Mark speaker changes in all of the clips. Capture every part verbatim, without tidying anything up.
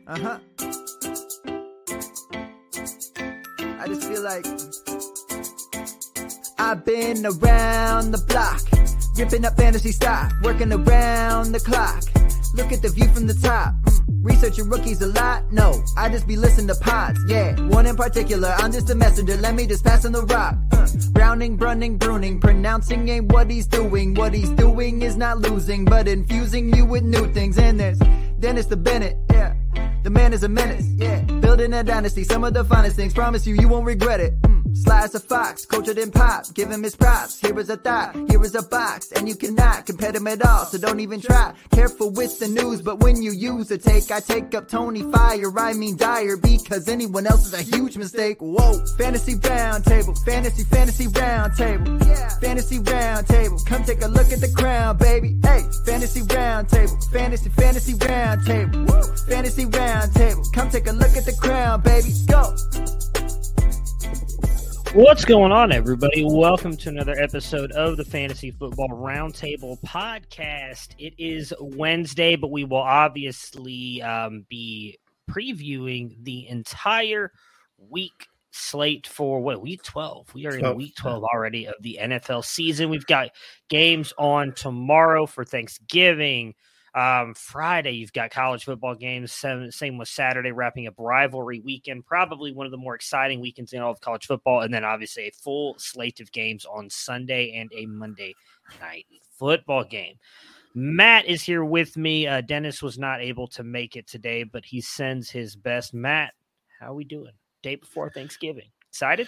Speaker 1: Uh-huh. I just feel like I've been around the block, ripping up fantasy stock, working around the clock. Look at the view from the top. Mm. Researching rookies a lot? No, I just be listening to pods. Yeah, one in particular, I'm just a messenger. Let me just pass on the rock. Uh. Browning, brunning, pruning, pronouncing ain't what he's doing. What he's doing is not losing, but infusing you with new things. And there's Dennis the Bennett, yeah. The man is a menace, yeah. Building a dynasty, some of the finest things. Promise you, you won't regret it. Mm. Sly as a fox, cultured in pop. Give him his props. Here is a thought, here is a box. And you cannot compare them at all, so don't even try. Careful with the news, but when you use a take, I take up Tony Fire, I mean Dyer, because anyone else is a huge mistake. Whoa. Fantasy round table, fantasy, fantasy round table. Yeah. Fantasy round table, come take a look at the crown, baby. Hey, fantasy round table, fantasy, fantasy round table. Woo. Fantasy round table, come take a look at the crown, baby. Go.
Speaker 2: What's going on, everybody? Welcome to another episode of the Fantasy Football Roundtable Podcast. It is Wednesday, but we will obviously um, be previewing the entire week slate for, what, week twelve? We are in week twelve already of the N F L season. We've got games on tomorrow for Thanksgiving. Um, Friday, you've got college football games. Same, same with Saturday, wrapping up rivalry weekend. Probably one of the more exciting weekends in all of college football. And then obviously a full slate of games on Sunday and a Monday night football game. Matt is here with me. Uh, Dennis was not able to make it today, but he sends his best. Matt, how are we doing? Day before Thanksgiving. Excited?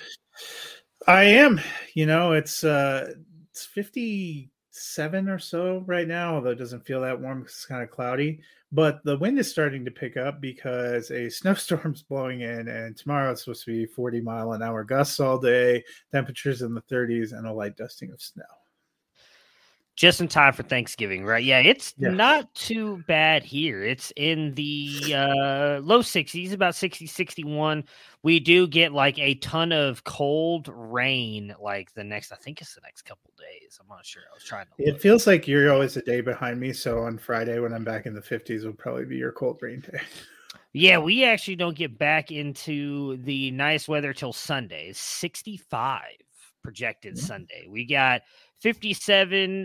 Speaker 3: I am. You know, it's uh, it's fifty. Seven or so right now, although it doesn't feel that warm because it's kind of cloudy. But the wind is starting to pick up because a snowstorm's blowing in, and tomorrow it's supposed to be forty mile an hour gusts all day, temperatures in the thirties, and a light dusting of snow.
Speaker 2: Just in time for Thanksgiving, right? Yeah, it's
Speaker 3: yeah.
Speaker 2: not too bad here. It's in the uh, low sixties, about sixty, sixty-one. We do get like a ton of cold rain like the next, I think it's the next couple days. I'm not sure. I was trying to
Speaker 3: It
Speaker 2: look.
Speaker 3: feels like you're always a day behind me. So on Friday when I'm back in the fifties will probably be your cold rain day.
Speaker 2: Yeah, we actually don't get back into the nice weather till Sunday. It's sixty-five projected mm-hmm. Sunday. We got fifty-seven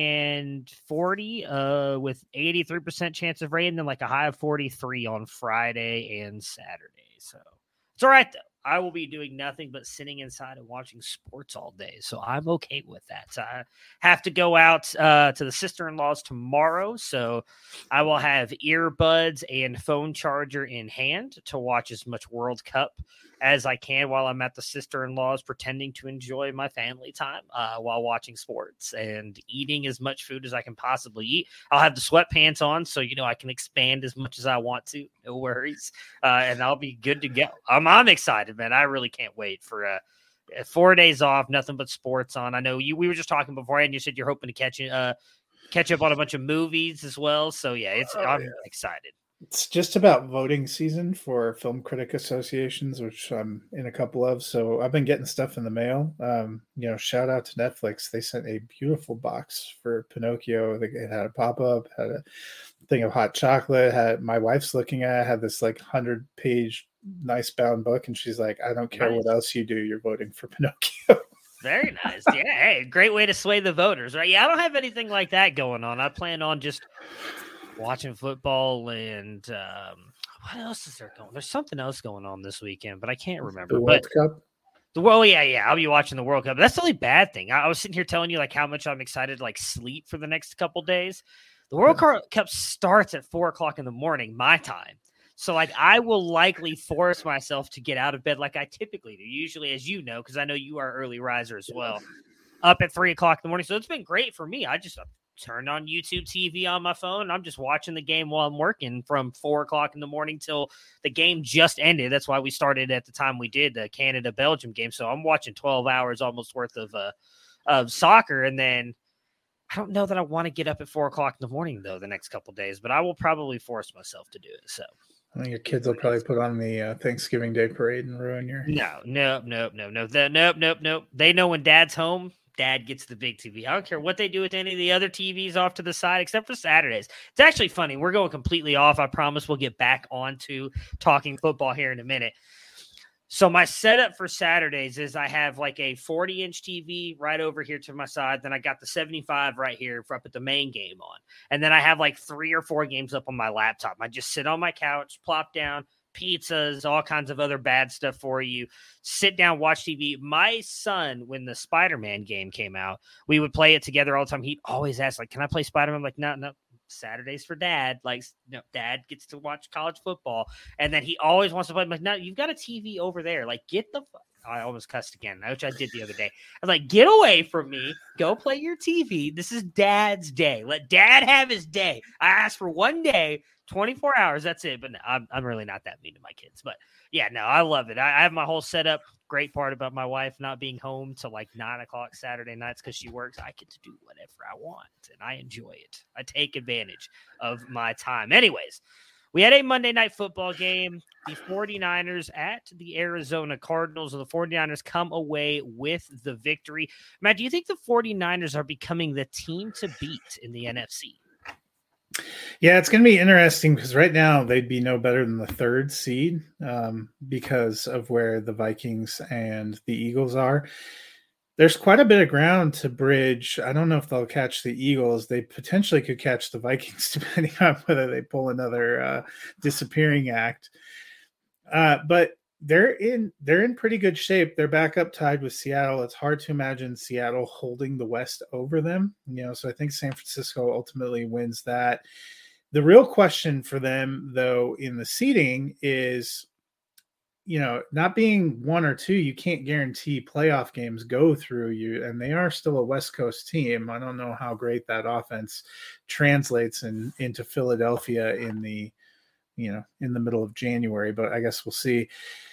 Speaker 2: and forty uh, with eighty-three percent chance of rain, then like a high of forty-three on Friday and Saturday. So it's all right, though. I will be doing nothing but sitting inside and watching sports all day. So I'm okay with that. So I have to go out uh, to the sister-in-law's tomorrow. So I will have earbuds and phone charger in hand to watch as much World Cup as I can while I'm at the sister-in-law's, pretending to enjoy my family time uh, while watching sports and eating as much food as I can possibly eat. I'll have the sweatpants on, so, you know, I can expand as much as I want to. No worries. Uh, and I'll be good to go. I'm, I'm excited, man. I really can't wait for uh, four days off, nothing but sports on. I know you. We were just talking beforehand. You said you're hoping to catch uh, catch up on a bunch of movies as well. So, yeah, it's oh, I'm yeah. excited.
Speaker 3: It's just about voting season for film critic associations, which I'm in a couple of. So I've been getting stuff in the mail. Um, you know, shout out to Netflix. They sent a beautiful box for Pinocchio. It had a pop-up, had a thing of hot chocolate, had my wife's looking at it, had this like hundred page nice bound book. And she's like, I don't care nice. What else you do. You're voting for Pinocchio.
Speaker 2: Very nice. Yeah. Hey, great way to sway the voters, right? Yeah. I don't have anything like that going on. I plan on just watching football and um, what else is there going? There's something else going on this weekend, but I can't remember.
Speaker 3: The World
Speaker 2: but,
Speaker 3: Cup?
Speaker 2: The well, yeah, yeah. I'll be watching the World Cup. That's the only bad thing. I, I was sitting here telling you like how much I'm excited to like sleep for the next couple days. The World yeah. Cup starts at four o'clock in the morning, my time. So like I will likely force myself to get out of bed like I typically do. Usually, as you know, because I know you are an early riser as well, up at three o'clock in the morning. So it's been great for me. I just turned on YouTube T V on my phone. I'm just watching the game while I'm working from four o'clock in the morning till the game just ended. That's why we started at the time we did the Canada-Belgium game. So I'm watching twelve hours almost worth of uh, of soccer. And then I don't know that I want to get up at four o'clock in the morning, though, the next couple of days, but I will probably force myself to do it. So
Speaker 3: I think your kids will probably put on the uh, Thanksgiving Day parade and ruin your.
Speaker 2: No, no, no, no, no, the, nope, nope, nope. They know when Dad's home. Dad gets the big T V. I don't care what they do with any of the other T Vs off to the side, except for Saturdays. It's actually funny. We're going completely off. I promise we'll get back onto talking football here in a minute. So my setup for Saturdays is I have like a forty inch T V right over here to my side. Then I got the seventy-five right here for up at the main game on. And then I have like three or four games up on my laptop. I just sit on my couch, plop down, pizzas, all kinds of other bad stuff for you. Sit down, watch T V. My son, when the Spider-Man game came out, we would play it together all the time. He'd always ask, like, can I play Spider-Man? I'm like, no, no. Saturdays for Dad. Like, no, Dad gets to watch college football. And then he always wants to play. I'm like, no, you've got a T V over there. Like, get the fuck. I almost cussed again, which I did the other day. I was like, get away from me. Go play your T V. This is Dad's day. Let Dad have his day. I asked for one day, twenty-four hours. That's it. But no, I'm, I'm really not that mean to my kids. But yeah, no, I love it. I, I have my whole setup. Great part about my wife not being home till like nine o'clock Saturday nights because she works. I get to do whatever I want, and I enjoy it. I take advantage of my time. Anyways, we had a Monday night football game. The 49ers at the Arizona Cardinals, and the 49ers come away with the victory. Matt, do you think the 49ers are becoming the team to beat in the N F C?
Speaker 3: Yeah, it's going to be interesting because right now they'd be no better than the third seed um, because of where the Vikings and the Eagles are. There's quite a bit of ground to bridge. I don't know if they'll catch the Eagles. They potentially could catch the Vikings depending on whether they pull another uh, disappearing act. Uh, but they're in they're in pretty good shape. They're back up tied with Seattle. It's hard to imagine Seattle holding the West over them. You know, so I think San Francisco ultimately wins that. The real question for them, though, in the seeding is, you know, not being one or two, you can't guarantee playoff games go through you, and they are still a West Coast team. I don't know how great that offense translates in, into Philadelphia in the, you know, in the middle of January, but I guess we'll see.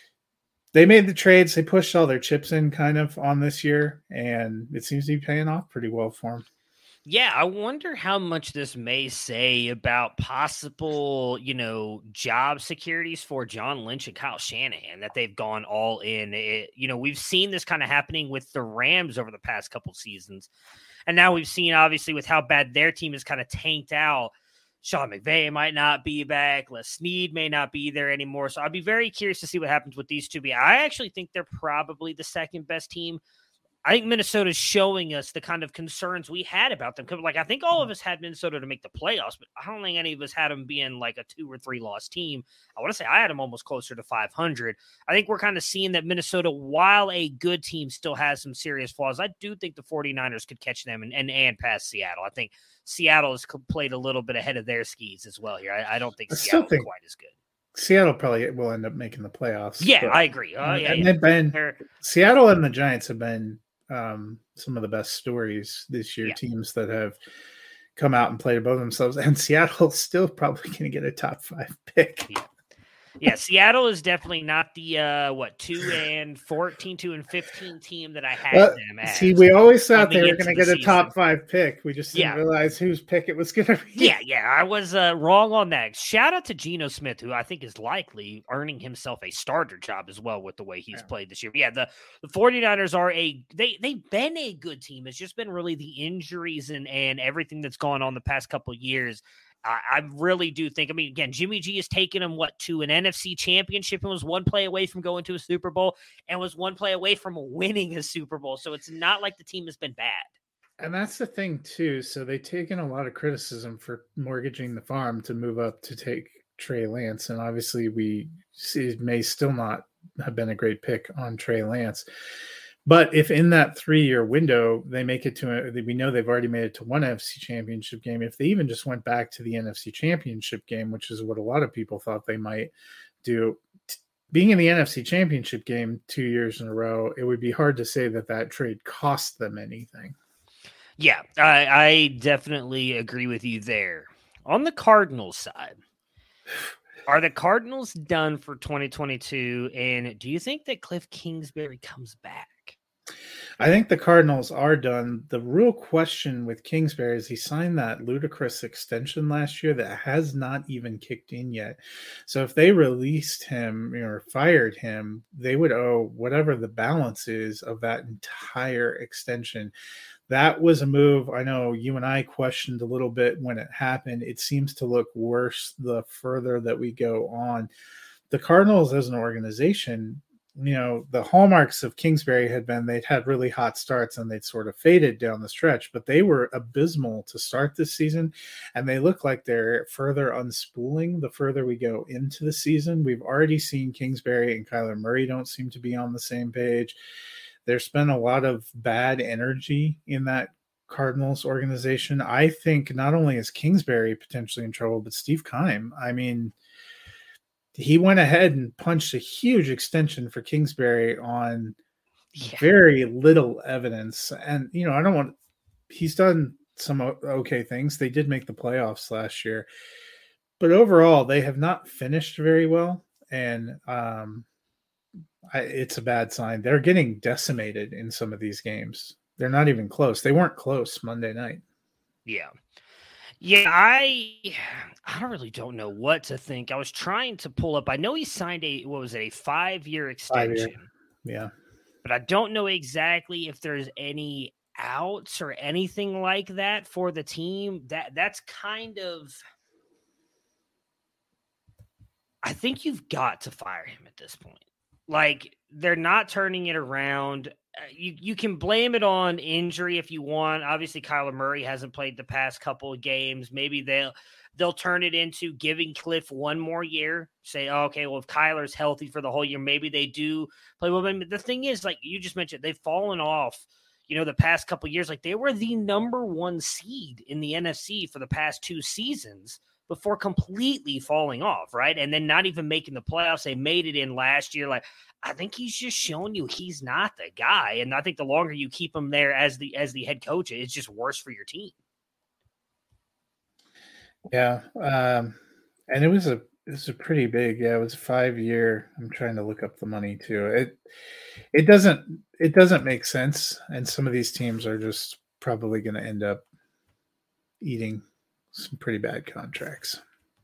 Speaker 3: They made the trades. They pushed all their chips in kind of on this year, and it seems to be paying off pretty well for them.
Speaker 2: Yeah, I wonder how much this may say about possible, you know, job securities for John Lynch and Kyle Shanahan, that they've gone all in. It, you know, we've seen this kind of happening with the Rams over the past couple seasons. And now we've seen, obviously, with how bad their team is kind of tanked out, Sean McVay might not be back. Les Snead may not be there anymore. So I'd be very curious to see what happens with these two. I actually think they're probably the second best team. I think Minnesota's showing us the kind of concerns we had about them. Like, I think all of us had Minnesota to make the playoffs, but I don't think any of us had them being like a two or three loss team. I want to say I had them almost closer to five hundred. I think we're kind of seeing that Minnesota, while a good team, still has some serious flaws. I do think the 49ers could catch them and, and, and pass Seattle. I think Seattle has played a little bit ahead of their skis as well here. I, I don't think Seattle is quite as good.
Speaker 3: Seattle probably will end up making the playoffs.
Speaker 2: Yeah, I agree. Uh, yeah,
Speaker 3: and
Speaker 2: yeah.
Speaker 3: they've been,
Speaker 2: They're,
Speaker 3: Seattle and the Giants have been um, some of the best stories this year, yeah. Teams that have come out and played above themselves, and Seattle's still probably going to get a top five pick.
Speaker 2: Yeah. Yeah, Seattle is definitely not the uh, what two and fourteen, two and fifteen team that I had well, them as.
Speaker 3: See, we always thought they were going to get season. a top five pick. We just didn't yeah. realize whose pick it was going to be.
Speaker 2: Yeah, yeah, I was uh, wrong on that. Shout out to Geno Smith, who I think is likely earning himself a starter job as well with the way he's yeah. played this year. But yeah, the, the 49ers are a they they've been a good team. It's just been really the injuries and and everything that's gone on the past couple of years. I, I really do think, I mean, again, Jimmy G has taken him, what, to an N F C championship and was one play away from going to a Super Bowl and was one play away from winning a Super Bowl. So it's not like the team has been bad.
Speaker 3: And that's the thing, too. So they've taken a lot of criticism for mortgaging the farm to move up to take Trey Lance. And obviously, we see it may still not have been a great pick on Trey Lance. But if in that three-year window they make it to a, we know they've already made it to one N F C championship game. If they even just went back to the N F C championship game, which is what a lot of people thought they might do, being in the N F C championship game two years in a row, it would be hard to say that that trade cost them anything.
Speaker 2: Yeah, I, I definitely agree with you there. On the Cardinals side, are the Cardinals done for twenty twenty-two? And do you think that Cliff Kingsbury comes back?
Speaker 3: I think the Cardinals are done. The real question with Kingsbury is he signed that ludicrous extension last year that has not even kicked in yet. So if they released him or fired him, they would owe whatever the balance is of that entire extension. That was a move I know you and I questioned a little bit when it happened. It seems to look worse the further that we go on. The Cardinals as an organization, you know, the hallmarks of Kingsbury had been they'd had really hot starts and they'd sort of faded down the stretch, but they were abysmal to start this season. And they look like they're further unspooling the further we go into the season. We've already seen Kingsbury and Kyler Murray don't seem to be on the same page. There's been a lot of bad energy in that Cardinals organization. I think not only is Kingsbury potentially in trouble, but Steve Keim. I mean, he went ahead and punched a huge extension for Kingsbury on yeah. very little evidence. And, you know, I don't want, he's done some okay things. They did make the playoffs last year, but overall they have not finished very well. And um, I, it's a bad sign. They're getting decimated in some of these games. They're not even close. They weren't close Monday night.
Speaker 2: Yeah. Yeah, I I really don't know what to think. I was trying to pull up. I know he signed a what was it, a five-year extension.
Speaker 3: Five year. Yeah.
Speaker 2: But I don't know exactly if there's any outs or anything like that for the team. That that's kind of I think you've got to fire him at this point. Like, they're not turning it around. You you can blame it on injury if you want. Obviously, Kyler Murray hasn't played the past couple of games. Maybe they'll they'll turn it into giving Cliff one more year. Say, oh, okay, well, if Kyler's healthy for the whole year, maybe they do play well. But the thing is, like you just mentioned, they've fallen off. You know, the past couple of years, like they were the number one seed in the N F C for the past two seasons before completely falling off, right? And then not even making the playoffs. They made it in last year. Like, I think he's just showing you he's not the guy. And I think the longer you keep him there as the as the head coach, it's just worse for your team.
Speaker 3: Yeah. Um, and it was a it was a pretty big, yeah, it was a five year. I'm trying to look up the money too. It it doesn't it doesn't make sense. And some of these teams are just probably gonna end up eating some pretty bad contracts.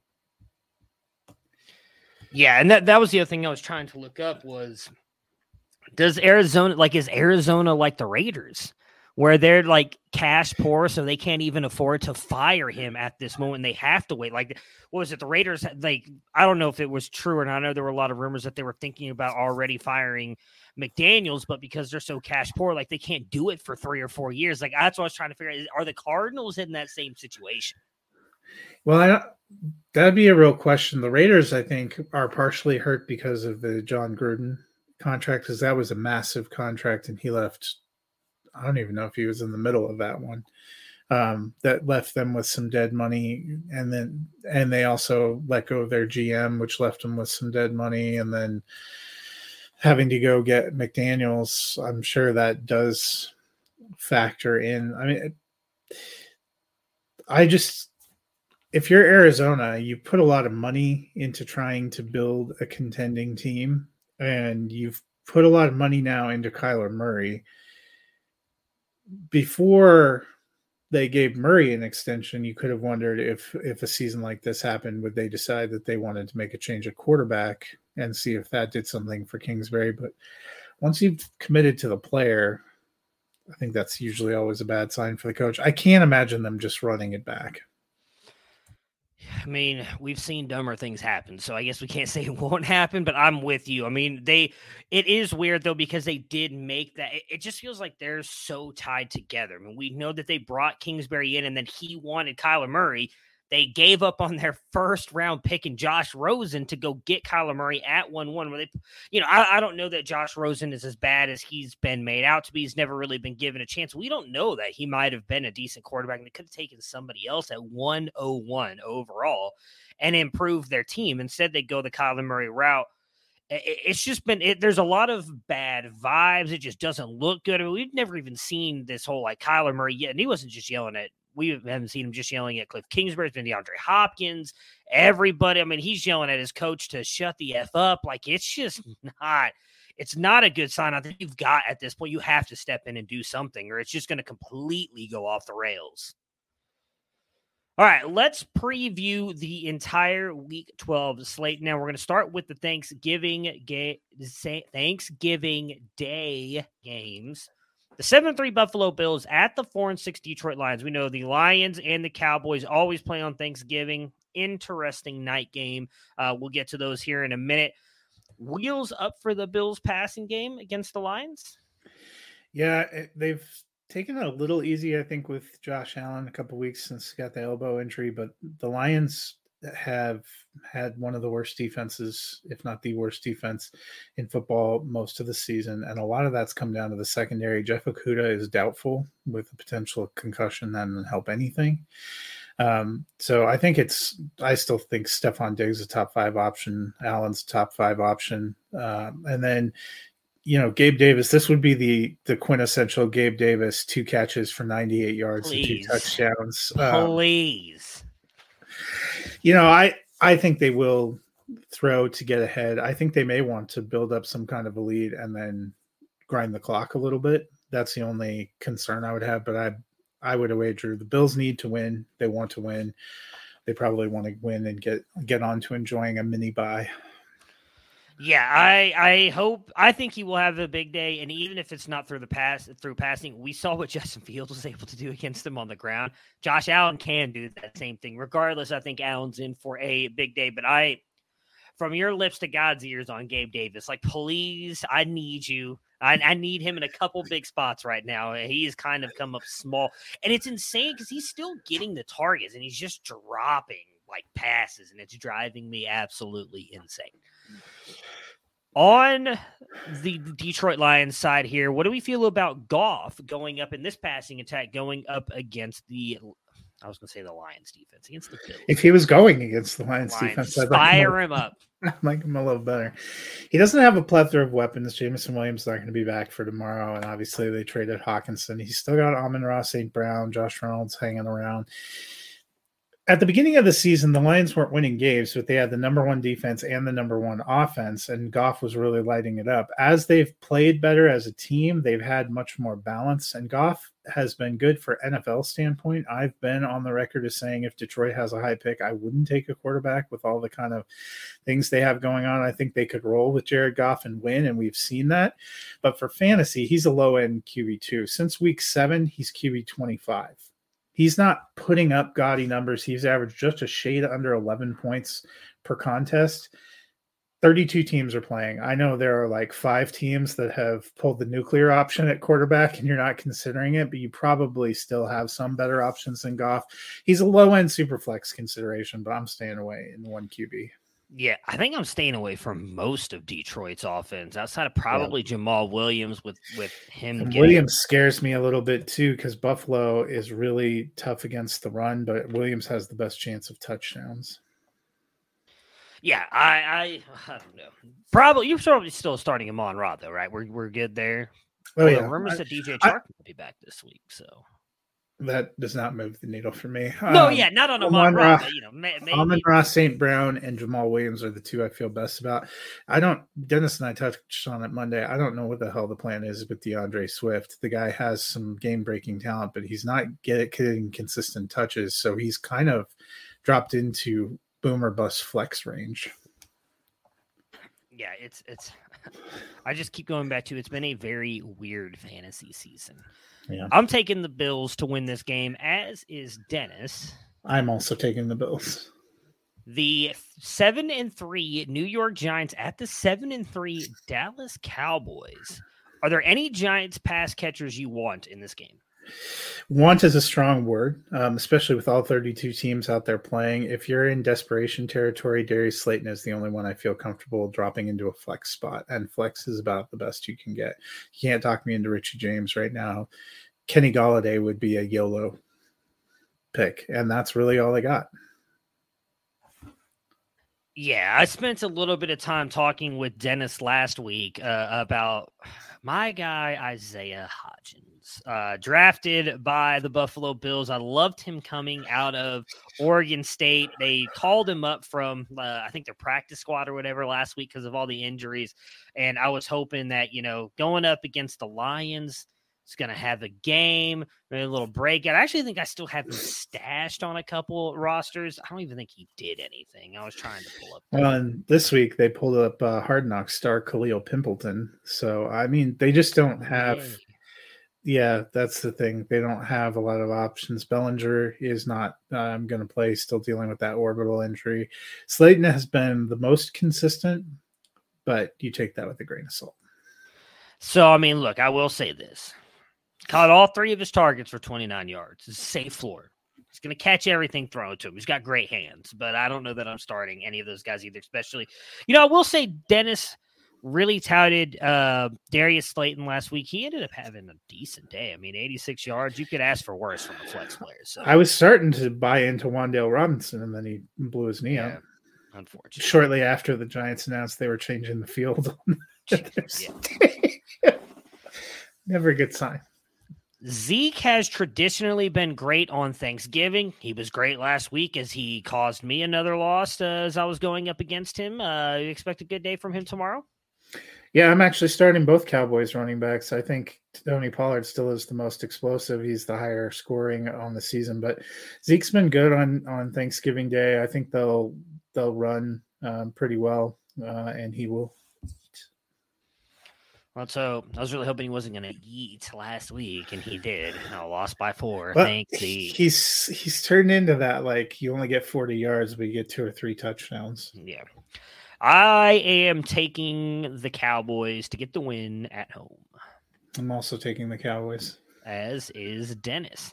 Speaker 2: Yeah, and that, that was the other thing I was trying to look up was, does Arizona, like, is Arizona like the Raiders, where they're, like, cash poor, so they can't even afford to fire him at this moment? They have to wait. Like, what was it? The Raiders, like, I don't know if it was true or not. I know there were a lot of rumors that they were thinking about already firing McDaniels, but because they're so cash poor, like, they can't do it for three or four years. Like, that's what I was trying to figure out. Are the Cardinals in that same situation?
Speaker 3: Well, I, that'd be a real question. The Raiders, I think, are partially hurt because of the John Gruden contract, because that was a massive contract, and he left. I don't even know if he was in the middle of that one. Um, that left them with some dead money, and then and they also let go of their G M, which left them with some dead money, and then having to go get McDaniels. I'm sure that does factor in. I mean, I just. If you're Arizona, you put a lot of money into trying to build a contending team, and you've put a lot of money now into Kyler Murray. Before they gave Murray an extension, you could have wondered if, if a season like this happened, would they decide that they wanted to make a change at quarterback and see if that did something for Kingsbury. But once you've committed to the player, I think that's usually always a bad sign for the coach. I can't imagine them just running it back.
Speaker 2: I mean, we've seen dumber things happen, so I guess we can't say it won't happen, but I'm with you. I mean, they, it is weird though, because they did make that. It, it just feels like they're so tied together. I mean, we know that they brought Kingsbury in and then he wanted Kyler Murray. They gave up on their first round pick in Josh Rosen to go get Kyler Murray at one one. Where they, you know, I, I don't know that Josh Rosen is as bad as he's been made out to be. He's never really been given a chance. We don't know that he might have been a decent quarterback, and they could have taken somebody else at one oh one overall and improved their team. Instead, they go the Kyler Murray route. It, it's just been, it, there's a lot of bad vibes. It just doesn't look good. I mean, we've never even seen this whole like Kyler Murray yet, and he wasn't just yelling at. We haven't seen him just yelling at Cliff Kingsbury. It's been DeAndre Hopkins, everybody. I mean, he's yelling at his coach to shut the F up. Like, it's just not, it's not a good sign. I think you've got, at this point, you have to step in and do something, or it's just going to completely go off the rails. All right, let's preview the entire Week twelve slate. Now, we're going to start with the Thanksgiving ga- Thanksgiving Day games. The seven and three Buffalo Bills at the four and six Detroit Lions. We know the Lions and the Cowboys always play on Thanksgiving. Interesting night game. Uh, we'll get to those here in a minute. Wheels up for the Bills passing game against the Lions?
Speaker 3: Yeah, it, they've taken it a little easy, I think, with Josh Allen a couple weeks since he got the elbow injury, but the Lions have had one of the worst defenses, if not the worst defense in football most of the season. And a lot of that's come down to the secondary. Jeff Okudah is doubtful with a potential concussion. That doesn't help anything. Um, so I think it's, I still think Stephon Diggs is a top five option. Allen's a top five option. Um, and then, you know, Gabe Davis, this would be the the quintessential Gabe Davis, two catches for ninety-eight yards
Speaker 2: Please.
Speaker 3: and two touchdowns.
Speaker 2: Please.
Speaker 3: Um, you know, I, I think they will throw to get ahead. I think they may want to build up some kind of a lead and then grind the clock a little bit. That's the only concern I would have, but I I would wager the Bills need to win. They want to win. They probably want to win and get get on to enjoying a mini bye.
Speaker 2: Yeah, I I hope I think he will have a big day, and even if it's not through the pass through passing, we saw what Justin Fields was able to do against him on the ground. Josh Allen can do that same thing. Regardless, I think Allen's in for a big day. But I, from your lips to God's ears on Gabe Davis, like, please, I need you. I, I need him in a couple big spots right now. He has kind of come up small, and it's insane because he's still getting the targets, and he's just dropping like passes, and it's driving me absolutely insane. On the Detroit Lions side here, what do we feel about Goff going up in this passing attack, going up against the, I was going to say the Lions defense, against the Bills?
Speaker 3: If he was going against the Lions,
Speaker 2: Lions
Speaker 3: defense, I'd
Speaker 2: fire
Speaker 3: like
Speaker 2: him up.
Speaker 3: I like him a little better. He doesn't have a plethora of weapons. Jameson Williams is not going to be back for tomorrow, and obviously they traded Hawkinson. He's still got Amon-Ra Saint Brown, Josh Reynolds hanging around. At the beginning of the season, the Lions weren't winning games, but they had the number one defense and the number one offense, and Goff was really lighting it up. As they've played better as a team, they've had much more balance, and Goff has been good for N F L standpoint. I've been on the record as saying if Detroit has a high pick, I wouldn't take a quarterback with all the kind of things they have going on. I think they could roll with Jared Goff and win, and we've seen that. But for fantasy, he's a low-end Q B two. Since week seven, he's Q B twenty-five. He's not putting up gaudy numbers. He's averaged just a shade under eleven points per contest. thirty-two teams are playing. I know there are like five teams that have pulled the nuclear option at quarterback and you're not considering it, but you probably still have some better options than Goff. He's a low-end super flex consideration, but I'm staying away in one Q B.
Speaker 2: Yeah, I think I'm staying away from most of Detroit's offense outside of probably yeah. Jamal Williams with, with him. Getting...
Speaker 3: Williams scares me a little bit too because Buffalo is really tough against the run, but Williams has the best chance of touchdowns.
Speaker 2: Yeah, I I, I don't know. Probably you're probably still starting him on Raw though, right? We're we're good there.
Speaker 3: Oh well, yeah,
Speaker 2: rumors
Speaker 3: I,
Speaker 2: that D J Chark will be back this week, so.
Speaker 3: That does not move the needle for me.
Speaker 2: No,
Speaker 3: um,
Speaker 2: yeah, not on Amon-Ra, but, you know, maybe.
Speaker 3: Amon-Ra Saint Brown and Jamal Williams are the two I feel best about. I don't, Dennis and I touched on it Monday. I don't know what the hell the plan is with DeAndre Swift. The guy has some game-breaking talent, but he's not get, getting consistent touches, so he's kind of dropped into boom or bust flex range.
Speaker 2: Yeah, it's, it's, I just keep going back to it's been a very weird fantasy season.
Speaker 3: Yeah.
Speaker 2: I'm taking the Bills to win this game, as is Dennis.
Speaker 3: I'm also taking the Bills.
Speaker 2: The seven and three New York Giants at the seven and three Dallas Cowboys. Are there any Giants pass catchers you want in this game?
Speaker 3: Want is a strong word, um, especially with all thirty-two teams out there playing. If you're in desperation territory, Darius Slayton is the only one I feel comfortable dropping into a flex spot, and flex is about the best you can get. You can't talk me into Richie James right now. Kenny Golladay would be a YOLO pick, and that's really all I got.
Speaker 2: Yeah, I spent a little bit of time talking with Dennis last week uh, about my guy, Isaiah Hodgins. Hopkins, uh, drafted by the Buffalo Bills. I loved him coming out of Oregon State. They called him up from, uh, I think, their practice squad or whatever last week because of all the injuries. And I was hoping that, you know, going up against the Lions, it's going to have a game, maybe a little breakout. I actually think I still have him stashed on a couple rosters. I don't even think he did anything. I was trying to pull up.
Speaker 3: Well, and this week they pulled up uh, Hard Knocks star Khalil Pimpleton. So, I mean, they just don't have
Speaker 2: Yay.
Speaker 3: – yeah, that's the thing. They don't have a lot of options. Bellinger is not um, going to play, still dealing with that orbital injury. Slayton has been the most consistent, but you take that with a grain of salt.
Speaker 2: So, I mean, look, I will say this. Caught all three of his targets for twenty-nine yards. It's a safe floor. He's going to catch everything thrown to him. He's got great hands, but I don't know that I'm starting any of those guys either, especially, you know, I will say Dennis really touted uh, Darius Slayton last week. He ended up having a decent day. I mean, eighty-six yards. You could ask for worse from a flex player. So
Speaker 3: I was starting to buy into Wan'Dale Robinson, and then he blew his knee
Speaker 2: yeah,
Speaker 3: out.
Speaker 2: Unfortunately.
Speaker 3: Shortly after the Giants announced they were changing the field.
Speaker 2: Yeah.
Speaker 3: Never a good sign.
Speaker 2: Zeke has traditionally been great on Thanksgiving. He was great last week as he caused me another loss uh, as I was going up against him. Uh, you expect a good day from him tomorrow?
Speaker 3: Yeah, I'm actually starting both Cowboys running backs. I think Tony Pollard still is the most explosive. He's the higher scoring on the season, but Zeke's been good on, on Thanksgiving Day. I think they'll they'll run um, pretty well, uh, and he will.
Speaker 2: Well, so I was really hoping he wasn't going to eat last week, and he did. I lost by four.
Speaker 3: But
Speaker 2: Thanks, Zeke.
Speaker 3: He's he's turned into that, like, you only get forty yards, but you get two or three touchdowns.
Speaker 2: Yeah. I am taking the Cowboys to get the win at home.
Speaker 3: I'm also taking the Cowboys.
Speaker 2: As is Dennis.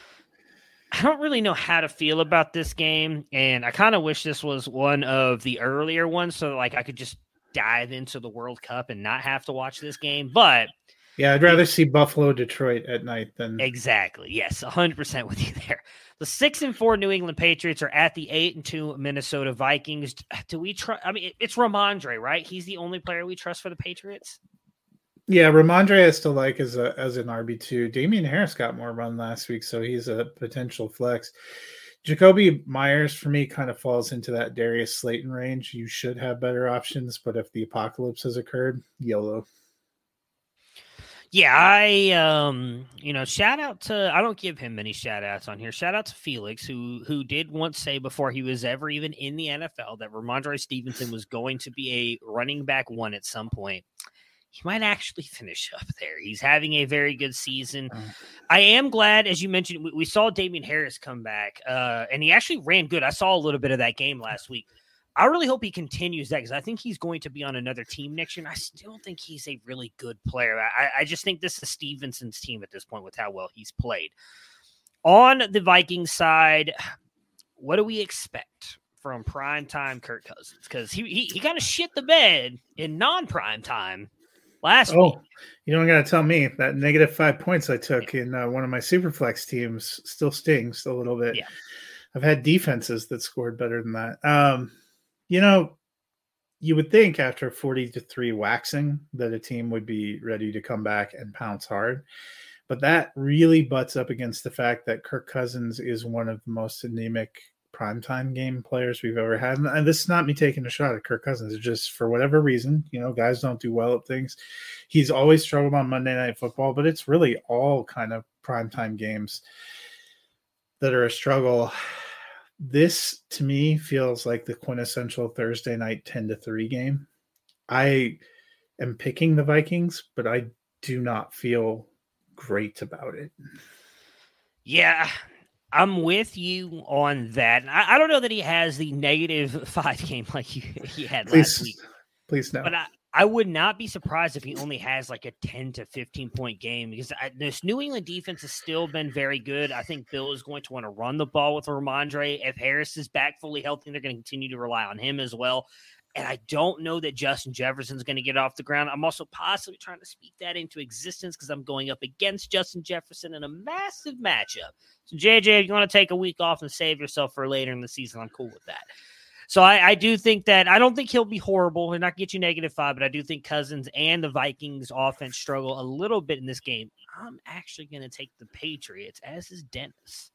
Speaker 2: I don't really know how to feel about this game, and I kind of wish this was one of the earlier ones so like I could just dive into the World Cup and not have to watch this game. But
Speaker 3: yeah, I'd rather see Buffalo Detroit at night than
Speaker 2: exactly. Yes, one hundred percent with you there. The six and four New England Patriots are at the eight and two Minnesota Vikings. Do we trust? I mean, it's Ramondre, right? He's the only player we trust for the Patriots.
Speaker 3: Yeah, Ramondre I still like as a as an R B two. Damian Harris got more run last week, so he's a potential flex. Jacoby Myers, for me, kind of falls into that Darius Slayton range. You should have better options, but if the apocalypse has occurred, YOLO.
Speaker 2: Yeah, I, um, you know, shout out to, I don't give him many shout outs on here. Shout out to Felix, who who did once say before he was ever even in the N F L that Ramondre Stevenson was going to be a running back one at some point. He might actually finish up there. He's having a very good season. Uh, I am glad, as you mentioned, we, we saw Damian Harris come back, uh, and he actually ran good. I saw a little bit of that game last week. I really hope he continues that because I think he's going to be on another team next year, and I still think he's a really good player. I, I just think this is Stevenson's team at this point with how well he's played. On the Vikings side, what do we expect from primetime Kirk Cousins? Because he, he, he kind of shit the bed in non-prime time last
Speaker 3: oh,
Speaker 2: week.
Speaker 3: You don't got to tell me that negative five points I took in uh, one of my Superflex teams still stings a little bit.
Speaker 2: Yeah.
Speaker 3: I've had defenses that scored better than that. Um, you know, you would think after forty to three waxing that a team would be ready to come back and pounce hard. But that really butts up against the fact that Kirk Cousins is one of the most anemic primetime game players we've ever had. And this is not me taking a shot at Kirk Cousins. It's just for whatever reason, you know, guys don't do well at things. He's always struggled on Monday Night Football, but it's really all kind of primetime games that are a struggle. This, to me, feels like the quintessential Thursday night ten to three game. I am picking the Vikings, but I do not feel great about it.
Speaker 2: Yeah, I'm with you on that. I, I don't know that he has the negative five game like he, he had
Speaker 3: please,
Speaker 2: last week.
Speaker 3: Please no.
Speaker 2: But I, I would not be surprised if he only has like a ten to fifteen point game because I, this New England defense has still been very good. I think Bill is going to want to run the ball with Ramondre. If Harris is back fully healthy, they're going to continue to rely on him as well. And I don't know that Justin Jefferson's going to get off the ground. I'm also possibly trying to speak that into existence because I'm going up against Justin Jefferson in a massive matchup. So, J J, if you want to take a week off and save yourself for later in the season, I'm cool with that. So I, I do think that I don't think he'll be horrible and not get you negative five, but I do think Cousins and the Vikings offense struggle a little bit in this game. I'm actually going to take the Patriots, as is Dennis.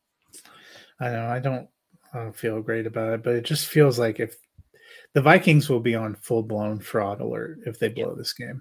Speaker 3: I know I don't, I don't feel great about it, but it just feels like if the Vikings will be on full blown fraud alert if they blow yep. this game.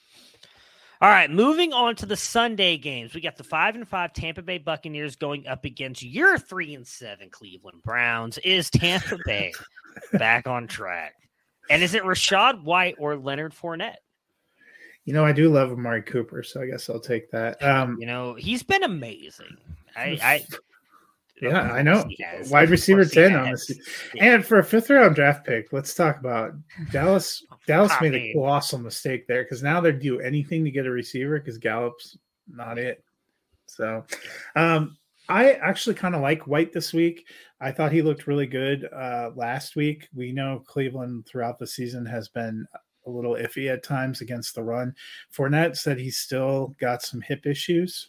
Speaker 2: All right, moving on to the Sunday games. We got the five and five Tampa Bay Buccaneers going up against your three and seven Cleveland Browns. Is Tampa Bay back on track? And is it Rachaad White or Leonard Fournette?
Speaker 3: You know, I do love Amari Cooper, so I guess I'll take that. Um,
Speaker 2: you know, he's been amazing. I, I
Speaker 3: yeah, I know. Wide receiver ten on this, yeah. And for a fifth round draft pick, let's talk about Dallas. Dallas I made mean, a colossal mistake there because now they're do anything to get a receiver because Gallup's not it. So, um, I actually kind of like White this week. I thought he looked really good uh, last week. We know Cleveland throughout the season has been a little iffy at times against the run. Fournette said he's still got some hip issues.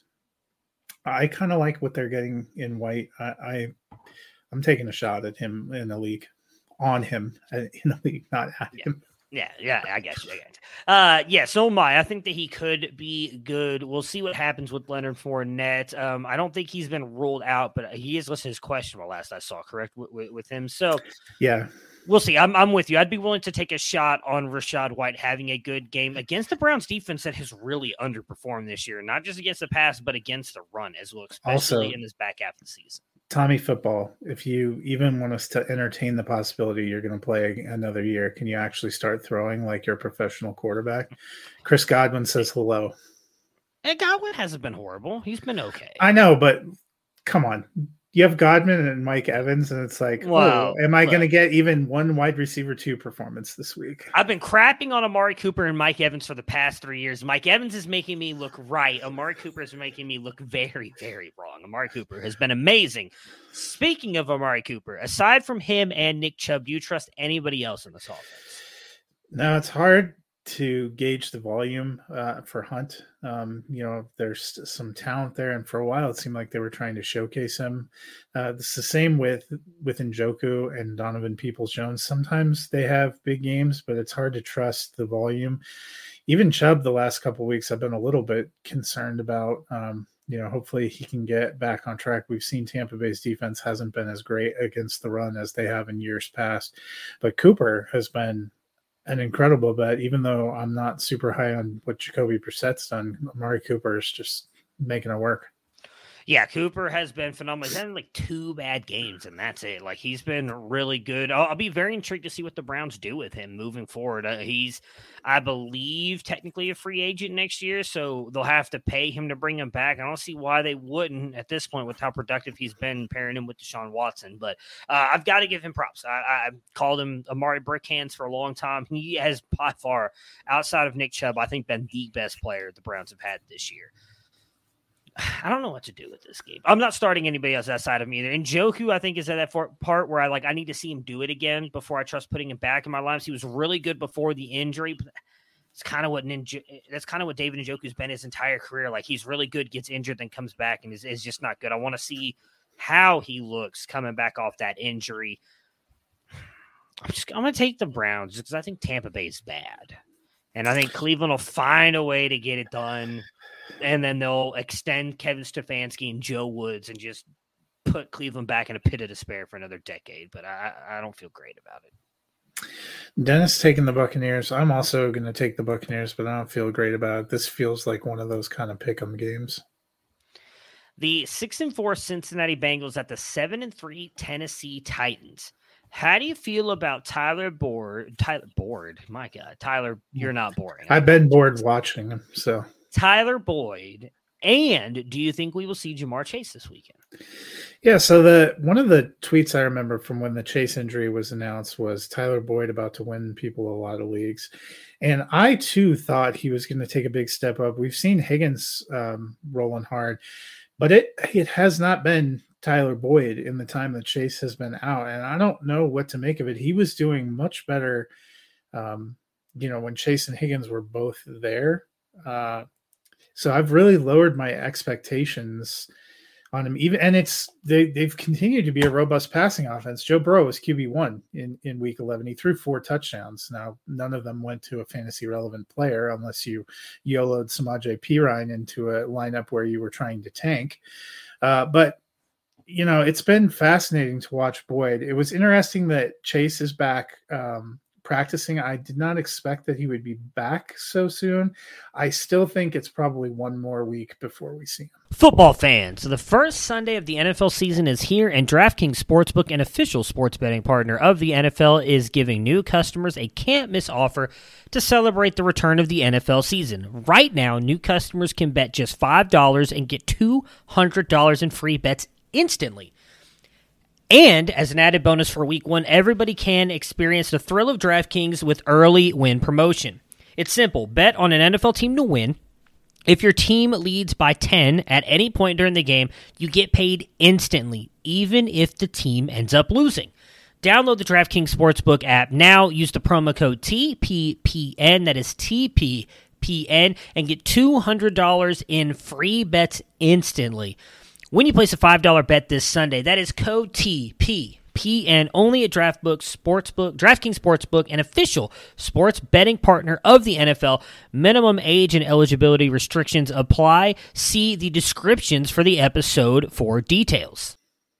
Speaker 3: I kind of like what they're getting in White. I, I, I'm taking a shot at him in the league, on him in the league, not at
Speaker 2: yeah.
Speaker 3: him.
Speaker 2: Yeah, yeah, I guess. I guess. Uh, yeah, so am I. I think that he could be good. We'll see what happens with Leonard Fournette. Um, I don't think he's been ruled out, but he is listed as questionable last I saw, correct, with, with, with him. So,
Speaker 3: yeah.
Speaker 2: We'll see. I'm I'm with you. I'd be willing to take a shot on Rachaad White having a good game against the Browns defense that has really underperformed this year, not just against the pass, but against the run as well, especially also, in this back half of the season.
Speaker 3: Tommy football, if you even want us to entertain the possibility you're going to play another year, can you actually start throwing like you're a professional quarterback? Chris Godwin says hello.
Speaker 2: And Godwin hasn't been horrible. He's been okay.
Speaker 3: I know, but come on. You have Godwin and Mike Evans, and it's like, wow, oh, am I going to get even one wide receiver two performance this week?
Speaker 2: I've been crapping on Amari Cooper and Mike Evans for the past three years. Mike Evans is making me look right. Amari Cooper is making me look very, very wrong. Amari Cooper has been amazing. Speaking of Amari Cooper, aside from him and Nick Chubb, do you trust anybody else in this offense?
Speaker 3: No, it's hard to gauge the volume uh, for Hunt. Um, you know, there's some talent there, and for a while it seemed like they were trying to showcase him. Uh, it's the same with with Njoku and Donovan Peoples-Jones. Sometimes they have big games, but it's hard to trust the volume. Even Chubb, the last couple of weeks, I've been a little bit concerned about. Um, you know, hopefully he can get back on track. We've seen Tampa Bay's defense hasn't been as great against the run as they have in years past, but Cooper has been an incredible bet, even though I'm not super high on what Jacoby Brissett's done. Amari Cooper is just making it work.
Speaker 2: Yeah, Cooper has been phenomenal. He's had like two bad games, and that's it. Like, he's been really good. I'll, I'll be very intrigued to see what the Browns do with him moving forward. Uh, he's, I believe, technically a free agent next year, so they'll have to pay him to bring him back. I don't see why they wouldn't at this point with how productive he's been pairing him with Deshaun Watson. But uh, I've got to give him props. I, I called him Amari Brickhands for a long time. He has by far, outside of Nick Chubb, I think been the best player the Browns have had this year. I don't know what to do with this game. I'm not starting anybody else outside of me either. And Njoku, I think, is at that part where I like I need to see him do it again before I trust putting him back in my lineups. He was really good before the injury, but it's kind of what Ninja, that's kind of what David Njoku's been his entire career. Like, he's really good, gets injured, then comes back and is, is just not good. I want to see how he looks coming back off that injury. I'm just I'm gonna take the Browns because I think Tampa Bay is bad, and I think Cleveland will find a way to get it done. And then they'll extend Kevin Stefanski and Joe Woods and just put Cleveland back in a pit of despair for another decade. But I, I don't feel great about it.
Speaker 3: Dennis taking the Buccaneers. I'm also going to take the Buccaneers, but I don't feel great about it. This feels like one of those kind of pick 'em games.
Speaker 2: The six and four Cincinnati Bengals at the seven and three Tennessee Titans. How do you feel about Tyler Boyd? Tyler Boyd, my God, Tyler, you're not boring.
Speaker 3: I've been bored watching him, so.
Speaker 2: Tyler Boyd, and do you think we will see Jamar Chase this weekend?
Speaker 3: Yeah, so the one of the tweets I remember from when the Chase injury was announced was Tyler Boyd about to win people a lot of leagues. And I, too, thought he was going to take a big step up. We've seen Higgins um, rolling hard, but it it has not been Tyler Boyd in the time that Chase has been out, and I don't know what to make of it. He was doing much better, um, you know, when Chase and Higgins were both there. Uh, so I've really lowered my expectations on him. Even and it's they they've continued to be a robust passing offense. Joe Burrow was Q B one in, in week eleven. He threw four touchdowns. Now none of them went to a fantasy relevant player unless you YOLO'd Samaje Perine into a lineup where you were trying to tank. Uh, but you know, it's been fascinating to watch Boyd. It was interesting that Chase is back um, practicing. I did not expect that he would be back so soon. I still think it's probably one more week before we see him.
Speaker 2: Football fans, the first Sunday of the N F L season is here, and DraftKings Sportsbook, an official sports betting partner of the N F L, is giving new customers a can't-miss offer to celebrate the return of the N F L season. Right now, new customers can bet just five dollars and get two hundred dollars in free bets instantly. And as an added bonus for week one, everybody can experience the thrill of DraftKings with early win promotion. It's simple. Bet on an N F L team to win. If your team leads by ten at any point during the game, you get paid instantly, even if the team ends up losing. Download the DraftKings Sportsbook app now. Use the promo code T P P N, that is T P P N, and get two hundred dollars in free bets instantly. When you place a five dollar bet this Sunday, that is code T P P N only at DraftBook Sportsbook, DraftKings Sportsbook, an official sports betting partner of the N F L. Minimum age and eligibility restrictions apply. See the descriptions for the episode for details.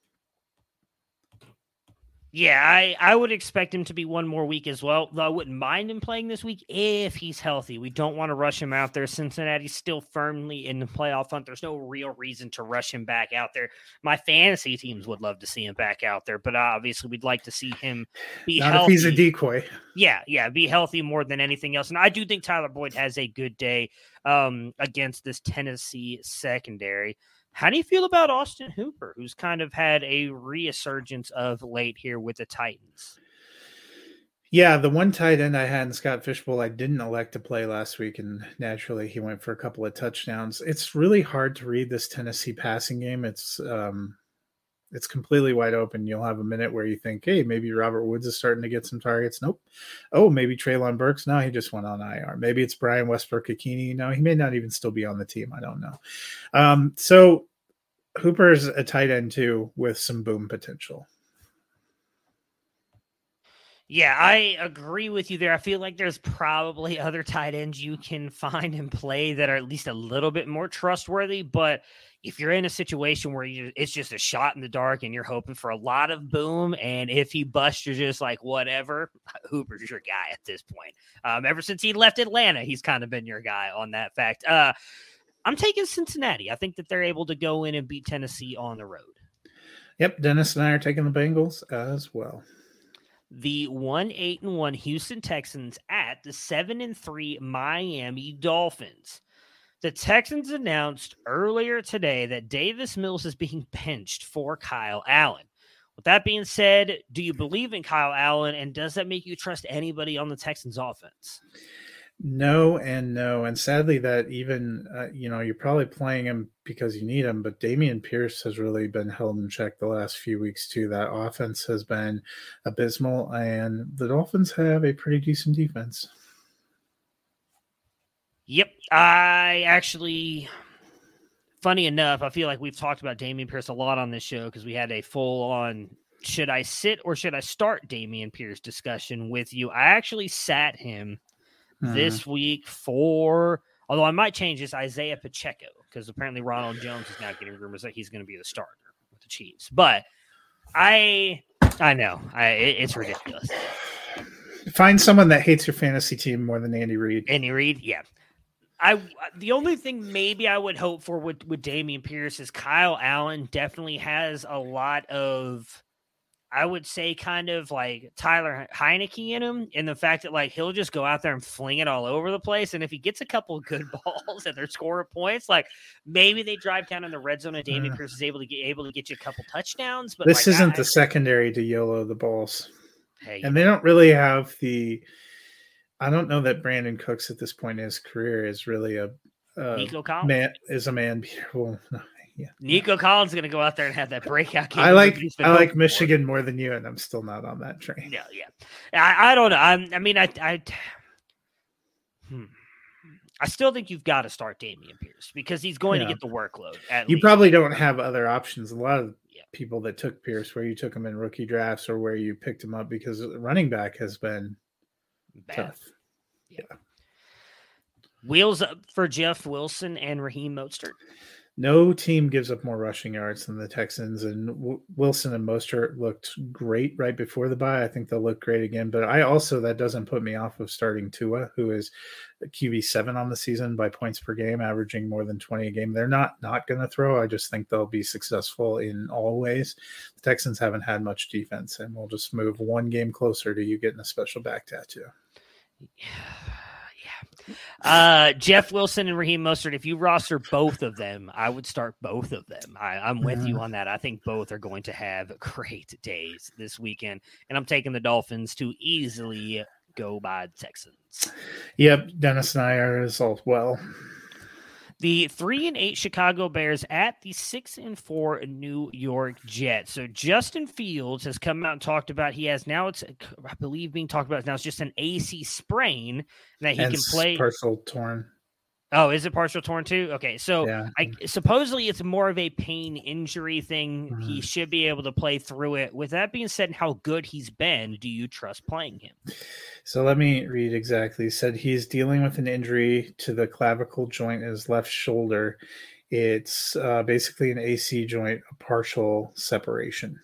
Speaker 2: Yeah, I, I would expect him to be one more week as well, though I wouldn't mind him playing this week if he's healthy. We don't want to rush him out there. Cincinnati's still firmly in the playoff hunt. There's no real reason to rush him back out there. My fantasy teams would love to see him back out there, but obviously we'd like to see him be
Speaker 3: Not
Speaker 2: healthy.
Speaker 3: if he's a decoy.
Speaker 2: Yeah, yeah, be healthy more than anything else. And I do think Tyler Boyd has a good day um, against this Tennessee secondary. How do you feel about Austin Hooper, who's kind of had a resurgence of late here with the Titans?
Speaker 3: Yeah, the one tight end I had in Scott Fishbowl, I didn't elect to play last week, and naturally he went for a couple of touchdowns. It's really hard to read this Tennessee passing game. It's um, it's completely wide open. You'll have a minute where you think, hey, maybe Robert Woods is starting to get some targets. Nope. Oh, maybe Treylon Burks. No, he just went on I R. Maybe it's Brian Westbrook-Ikini. No, he may not even still be on the team. I don't know. Um, so Hooper is a tight end too with some boom potential.
Speaker 2: Yeah, I agree with you there. I feel like there's probably other tight ends you can find and play that are at least a little bit more trustworthy, but if you're in a situation where you it's just a shot in the dark and you're hoping for a lot of boom, and if he busts, you're just like, whatever, Hooper's your guy at this point. Um, ever since he left Atlanta, he's kind of been your guy on that fact. Uh, I'm taking Cincinnati. I think that they're able to go in and beat Tennessee on the road.
Speaker 3: Yep, Dennis and I are taking the Bengals as well.
Speaker 2: The one eight and one Houston Texans at the seven and three Miami Dolphins. The Texans announced earlier today that Davis Mills is being benched for Kyle Allen. With that being said, do you believe in Kyle Allen, and does that make you trust anybody on the Texans offense?
Speaker 3: No and no. And sadly that even, uh, you know, you're probably playing him because you need him, but Dameon Pierce has really been held in check the last few weeks too. That offense has been abysmal, and the Dolphins have a pretty decent defense.
Speaker 2: Yep. I actually, funny enough, I feel like we've talked about Dameon Pierce a lot on this show because we had a full-on should I sit or should I start Dameon Pierce discussion with you. I actually sat him mm. this week for, although I might change this, Isaiah Pacheco, because apparently Ronald Jones is now getting rumors that he's going to be the starter with the Chiefs. But I, I know, I, it, it's ridiculous.
Speaker 3: Find someone that hates your fantasy team more than Andy Reid.
Speaker 2: Andy Reid, yeah. I the only thing maybe I would hope for with, with Dameon Pierce is Kyle Allen definitely has a lot of, I would say, kind of like Tyler Heineke in him, in the fact that like he'll just go out there and fling it all over the place. And if he gets a couple of good balls and they're scoring points, like maybe they drive down in the red zone and Dameon uh, Pierce is able to get able to get you a couple touchdowns. But
Speaker 3: this
Speaker 2: like,
Speaker 3: isn't
Speaker 2: I,
Speaker 3: the secondary to YOLO the balls.
Speaker 2: Hey,
Speaker 3: and they don't really have the. I don't know that Brandon Cooks at this point in his career is really a, a
Speaker 2: Nico Collins
Speaker 3: man is a man. Well, no, yeah.
Speaker 2: Nico Collins is going to go out there and have that breakout game.
Speaker 3: I like I like Michigan for. more than you, and I'm still not on that train.
Speaker 2: Yeah, yeah. I, I don't know. I'm, I mean, I I, hmm. I still think you've got to start Dameon Pierce because he's going
Speaker 3: Yeah.
Speaker 2: to get the workload. At
Speaker 3: You
Speaker 2: least.
Speaker 3: probably don't have other options. A lot of
Speaker 2: Yeah.
Speaker 3: people that took Pierce, where you took him in rookie drafts or where you picked him up because running back has been
Speaker 2: Bad.
Speaker 3: tough.
Speaker 2: Yeah. Wheels up for Jeff Wilson and Raheem Mostert.
Speaker 3: No team gives up more rushing yards than the Texans, and w- Wilson and Mostert looked great right before the bye. I think they'll look great again, but I also, that doesn't put me off of starting Tua, who is Q B seven on the season by points per game, averaging more than twenty a game. They're not not going to throw. I just think they'll be successful in all ways. The Texans haven't had much defense, and we'll just move one game closer to you getting a special back tattoo.
Speaker 2: Yeah. Uh, Jeff Wilson and Raheem Mostert, if you roster both of them, I would start both of them. I, I'm with
Speaker 3: Mhm.
Speaker 2: you on that. I think both are going to have great days this weekend, and I'm taking the Dolphins to easily go by the Texans.
Speaker 3: Yep, Dennis and I are as well.
Speaker 2: The three and eight Chicago Bears at the six and four New York Jets. So Justin Fields has come out and talked about he has now it's I believe being talked about now it's just an A C sprain that he
Speaker 3: And
Speaker 2: can play.
Speaker 3: partial torn.
Speaker 2: Oh, is it partial torn too? Okay, so
Speaker 3: Yeah.
Speaker 2: I supposedly it's more of a pain injury thing.
Speaker 3: Mhm.
Speaker 2: He should be able to play through it. With that being said, and how good he's been, do you trust playing him?
Speaker 3: So let me read exactly. He said he's dealing with an injury to the clavicle joint in his left shoulder. It's uh, basically an A C joint, a partial separation.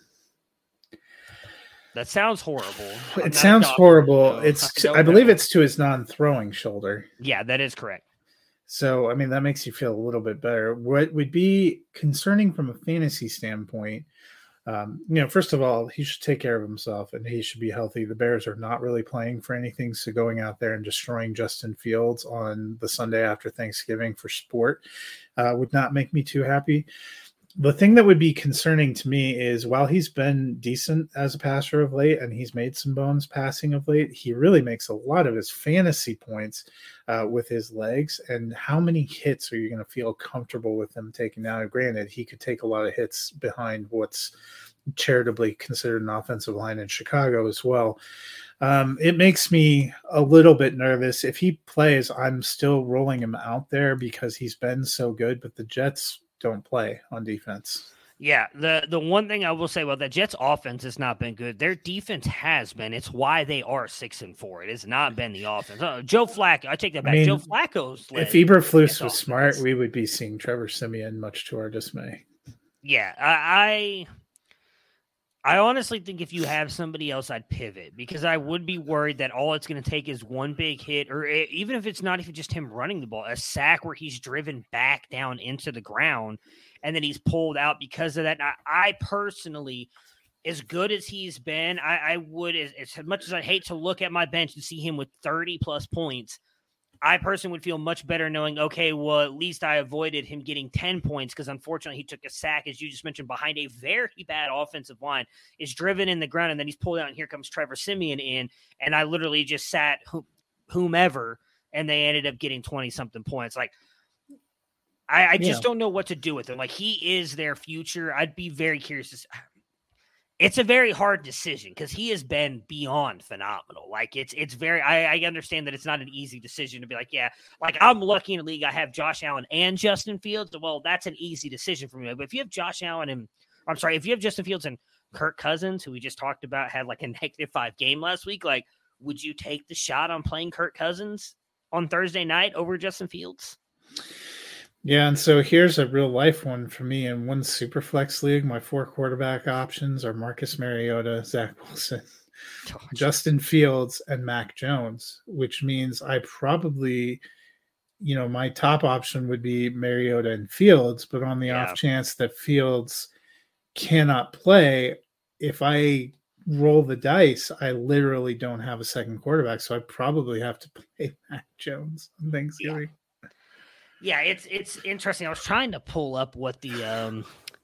Speaker 2: That sounds horrible. I'm not
Speaker 3: It
Speaker 2: a
Speaker 3: sounds
Speaker 2: doctor,
Speaker 3: horrible.
Speaker 2: so
Speaker 3: It's
Speaker 2: I
Speaker 3: to,
Speaker 2: don't
Speaker 3: I believe
Speaker 2: know.
Speaker 3: it's to his non-throwing shoulder.
Speaker 2: Yeah, that is correct.
Speaker 3: So, I mean, that makes you feel a little bit better. What would be concerning from a fantasy standpoint, um, you know, first of all, he should take care of himself and he should be healthy. The Bears are not really playing for anything. So going out there and destroying Justin Fields on the Sunday after Thanksgiving for sport uh, would not make me too happy. The thing that would be concerning to me is while he's been decent as a passer of late and he's made some bones passing of late, he really makes a lot of his fantasy points uh, with his legs. And how many hits are you going to feel comfortable with him taking now? Granted, he could take a lot of hits behind what's charitably considered an offensive line in Chicago as well. Um, it makes me a little bit nervous. If he plays, I'm still rolling him out there because he's been so good, but the Jets don't play on defense.
Speaker 2: Yeah, the the one thing I will say about that Jets offense has not been good. Their defense has been. It's why they are six and four. It has not been the offense. Uh, Joe Flacco, I take that back.
Speaker 3: I mean,
Speaker 2: Joe Flacco's
Speaker 3: If
Speaker 2: led
Speaker 3: Eberflus
Speaker 2: Jets
Speaker 3: was smart,
Speaker 2: offense.
Speaker 3: we would be seeing Trevor Siemian, much to our dismay.
Speaker 2: Yeah, I, I I honestly think if you have somebody else, I'd pivot because I would be worried that all it's going to take is one big hit, or e- even if it's not even just him running the ball, a sack where he's driven back down into the ground and then he's pulled out because of that. And I, I personally, as good as he's been, I, I would, as, as much as I hate to look at my bench and see him with thirty plus points, I personally would feel much better knowing, okay, well, at least I avoided him getting ten points because unfortunately he took a sack, as you just mentioned, behind a very bad offensive line, is driven in the ground, and then he's pulled out, and here comes Trevor Siemian in, and I literally just sat wh- whomever, and they ended up getting twenty-something points. Like, I, I just
Speaker 3: Yeah.
Speaker 2: don't know what to do with him. Like, he is their future. I'd be very curious to see. It's a very hard decision because he has been beyond phenomenal. Like it's it's very I, I understand that it's not an easy decision to be like, yeah, like I'm lucky in a league I have Josh Allen and Justin Fields. Well, that's an easy decision for me. But if you have Josh Allen and I'm sorry, if you have Justin Fields and Kirk Cousins, who we just talked about, had like a negative five game last week, like would you take the shot on playing Kirk Cousins on Thursday night over Justin Fields?
Speaker 3: Yeah, and so here's a real life one for me. In one super flex league, my four quarterback options are Marcus Mariota, Zach Wilson, Justin Fields, and Mac Jones, which means I probably, you know, my top option would be Mariota and Fields, but on the
Speaker 2: Yeah.
Speaker 3: off chance that Fields cannot play, if I roll the dice, I literally don't have a second quarterback, so I probably have to play Mac Jones on Thanksgiving.
Speaker 2: Yeah, it's it's interesting. I was trying to pull up what the um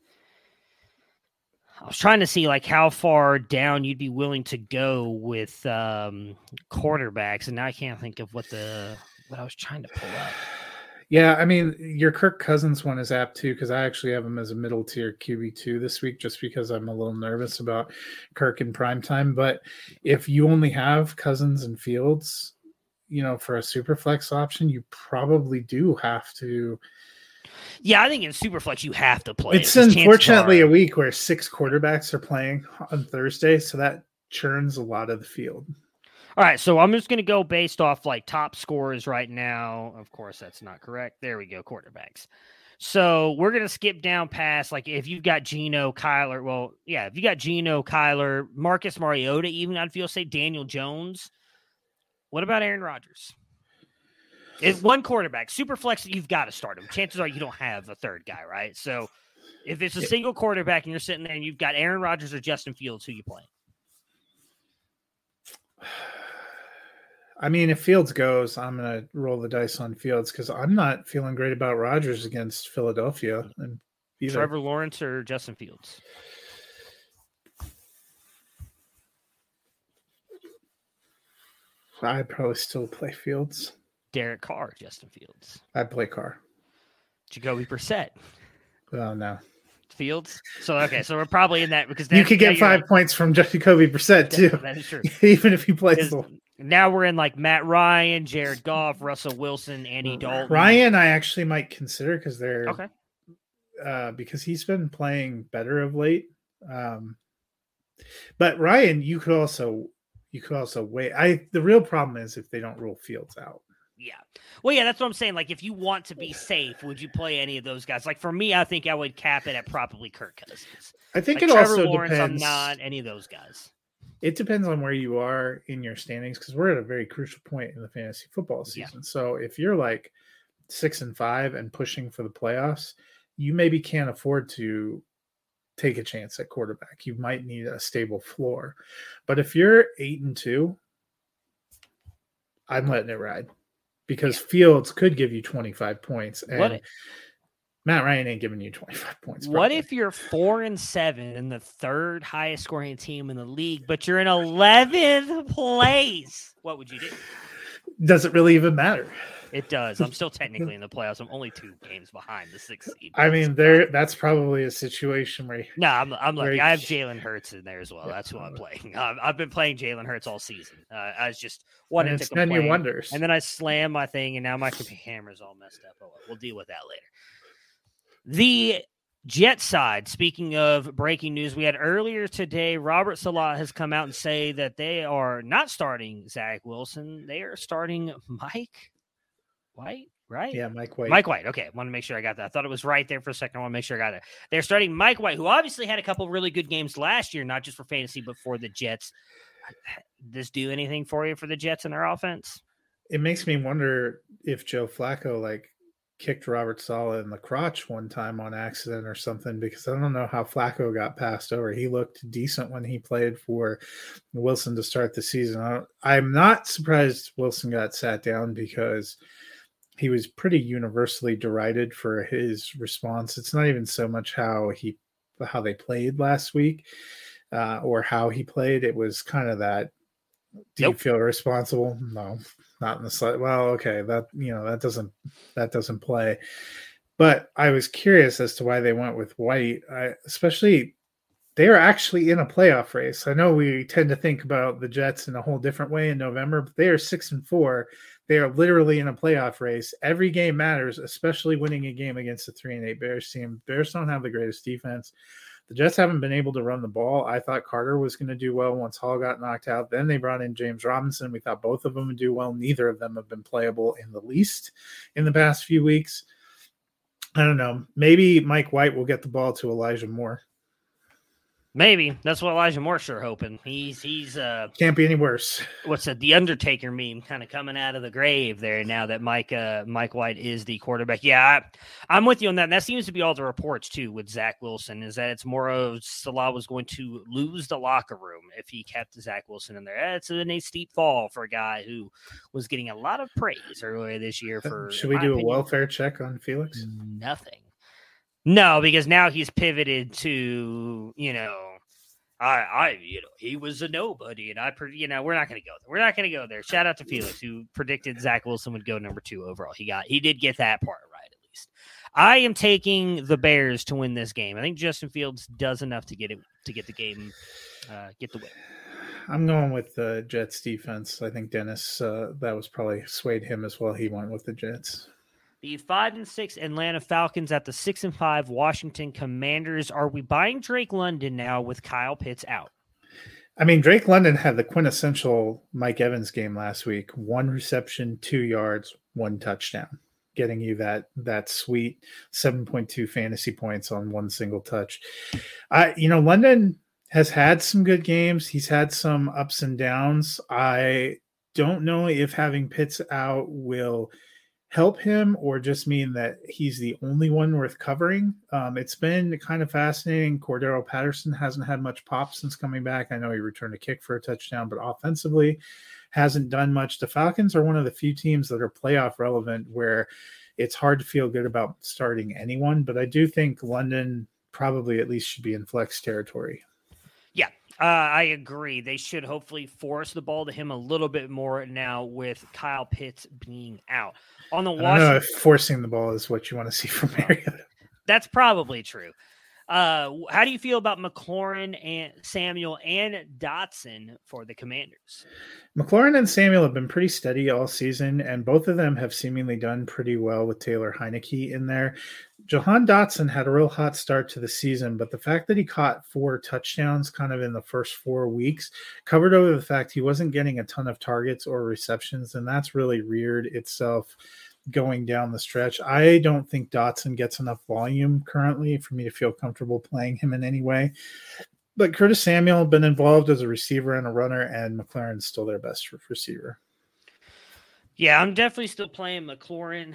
Speaker 2: I was trying to see like how far down you'd be willing to go with um quarterbacks, and now I can't think of what the what I was trying to pull up.
Speaker 3: Yeah, I mean, your Kirk Cousins one is apt too, because I actually have him as a middle tier Q B two this week, just because I'm a little nervous about Kirk in prime time. But if you only have Cousins and Fields, you know, for a super flex option, you probably do have to.
Speaker 2: Yeah, I think in Superflex you have to play.
Speaker 3: It's
Speaker 2: it,
Speaker 3: unfortunately
Speaker 2: are...
Speaker 3: a week where six quarterbacks are playing on Thursday, so that churns a lot of the field.
Speaker 2: All right, so I'm just going to go based off like top scorers right now. Of course, that's not correct. There we go, quarterbacks. So we're going to skip down past, like, if you've got Geno, Kyler, well, yeah, if you got Geno, Kyler, Marcus Mariota, even I'd feel say Daniel Jones. What about Aaron Rodgers? If one quarterback, super flex, you've got to start him. Chances are you don't have a third guy, right? So if it's a single quarterback and you're sitting there and you've got Aaron Rodgers or Justin Fields, who you playing?
Speaker 3: I mean, if Fields goes, I'm going to roll the dice on Fields because I'm not feeling great about Rodgers against Philadelphia. And either.
Speaker 2: Trevor Lawrence or Justin Fields?
Speaker 3: I'd probably still play Fields.
Speaker 2: Derek Carr, Justin Fields.
Speaker 3: I'd play Carr.
Speaker 2: Jacoby Brissett.
Speaker 3: Oh, no.
Speaker 2: Fields. So, okay, so we're probably in that because
Speaker 3: you could get five like, points from Jacoby Brissett, too.
Speaker 2: Yeah, that is true.
Speaker 3: Even if he plays the...
Speaker 2: Now we're in like Matt Ryan, Jared Goff, Russell Wilson, Andy Dalton.
Speaker 3: Ryan, I actually might consider because they're
Speaker 2: okay
Speaker 3: uh, because he's been playing better of late. Um, but Ryan, you could also you could also wait. I the real problem is if they don't rule Fields out.
Speaker 2: Yeah, well, yeah, that's what I'm saying. Like, if you want to be safe, would you play any of those guys? Like for me, I think I would cap it at probably Kirk Cousins.
Speaker 3: I think
Speaker 2: like
Speaker 3: it
Speaker 2: Trevor
Speaker 3: also
Speaker 2: Lawrence,
Speaker 3: depends.
Speaker 2: I'm not any of those guys.
Speaker 3: It depends on where you are in your standings because we're at a very crucial point in the fantasy football season. Yeah. So if you're like six and five and pushing for the playoffs, you maybe can't afford to take a chance at quarterback. You might need a stable floor. But if you're eight and two, I'm letting it ride because yeah. Fields could give you twenty-five points. And
Speaker 2: what?
Speaker 3: Matt Ryan ain't giving you twenty-five points.
Speaker 2: Probably. What if you're four and seven and the third highest scoring team in the league, but you're in eleventh place? What would you do?
Speaker 3: Does it really even matter?
Speaker 2: It does. I'm still technically in the playoffs. I'm only two games behind the sixth seed.
Speaker 3: I mean, there. That's probably a situation where.
Speaker 2: No, I'm. I'm like I have Jalen Hurts in there as well. That's who I'm playing. Uh, I've been playing Jalen Hurts all season. Uh, I was just wanting to complain.
Speaker 3: Then you wonders.
Speaker 2: And then I slammed my thing, and now my camera's all messed up. Oh, we'll deal with that later. The Jet side, speaking of breaking news, we had earlier today, Robert Saleh has come out and say that they are not starting Zach Wilson. They are starting Mike White, right?
Speaker 3: Yeah, Mike White.
Speaker 2: Mike White. Okay, I want to make sure I got that. I thought it was right there for a second. I want to make sure I got it. They're starting Mike White, who obviously had a couple really good games last year, not just for fantasy, but for the Jets. Does this do anything for you for the Jets and their offense?
Speaker 3: It makes me wonder if Joe Flacco, like, kicked Robert Saleh in the crotch one time on accident or something, because I don't know how Flacco got passed over. He looked decent when he played for Wilson to start the season. I I'm not surprised Wilson got sat down because he was pretty universally derided for his response. It's not even so much how he how they played last week uh, or how he played. It was kind of that, do nope. you feel responsible? No. Not in the slide. Well, okay, that you know that doesn't that doesn't play. But I was curious as to why they went with White. I, especially, they are actually in a playoff race. I know we tend to think about the Jets in a whole different way in November, but they are six and four. They are literally in a playoff race. Every game matters, especially winning a game against a three and eight Bears team. Bears don't have the greatest defense. The Jets haven't been able to run the ball. I thought Carter was going to do well once Hall got knocked out. Then they brought in James Robinson. We thought both of them would do well. Neither of them have been playable in the least in the past few weeks. I don't know. Maybe Mike White will get the ball to Elijah Moore.
Speaker 2: Maybe. That's what Elijah Moore's sure hoping. He's he's uh
Speaker 3: can't be any worse.
Speaker 2: What's that? The Undertaker meme kind of coming out of the grave there now that Mike uh, Mike White is the quarterback. Yeah, I, I'm with you on that. And that seems to be all the reports too with Zach Wilson, is that it's more of Saleh was going to lose the locker room if he kept Zach Wilson in there. It's a steep fall for a guy who was getting a lot of praise earlier this year for.
Speaker 3: Should we do opinion, a welfare check on Felix?
Speaker 2: Nothing. No, because now he's pivoted to, you know, I, I, you know, he was a nobody, and I, you know, we're not going to go there. We're not going to go there. Shout out to Felix, who predicted Zach Wilson would go number two overall. He got, he did get that part right, at least. I am taking the Bears to win this game. I think Justin Fields does enough to get it, to get the game, uh, get the win.
Speaker 3: I'm going with the Jets defense. I think Dennis, uh, that was probably swayed him as well. He went with the Jets.
Speaker 2: The five and six Atlanta Falcons at the six and five Washington Commanders. Are we buying Drake London now with Kyle Pitts out?
Speaker 3: I mean, Drake London had the quintessential Mike Evans game last week. One reception, two yards, one touchdown, getting you that that sweet seven point two fantasy points on one single touch. I, you know, London has had some good games. He's had some ups and downs. I don't know if having Pitts out will help him or just mean that he's the only one worth covering. Um, it's been kind of fascinating. Cordero Patterson hasn't had much pop since coming back. I know he returned a kick for a touchdown, but offensively hasn't done much. The Falcons are one of the few teams that are playoff relevant where it's hard to feel good about starting anyone, but I do think London probably at least should be in flex territory.
Speaker 2: Yeah, uh, I agree. They should hopefully force the ball to him a little bit more now with Kyle Pitts being out. On the Washington,
Speaker 3: I don't know if forcing the ball is what you want to see from Mariota.
Speaker 2: That's probably true. Uh, how do you feel about McLaurin and Samuel and Dotson for the Commanders?
Speaker 3: McLaurin and Samuel have been pretty steady all season, and both of them have seemingly done pretty well with Taylor Heineke in there. Jahan Dotson had a real hot start to the season, but the fact that he caught four touchdowns kind of in the first four weeks covered over the fact he wasn't getting a ton of targets or receptions, and that's really reared itself going down the stretch. I don't think Dotson gets enough volume currently for me to feel comfortable playing him in any way. But Curtis Samuel been involved as a receiver and a runner, and McLaurin's still their best receiver.
Speaker 2: Yeah, I'm definitely still playing McLaurin.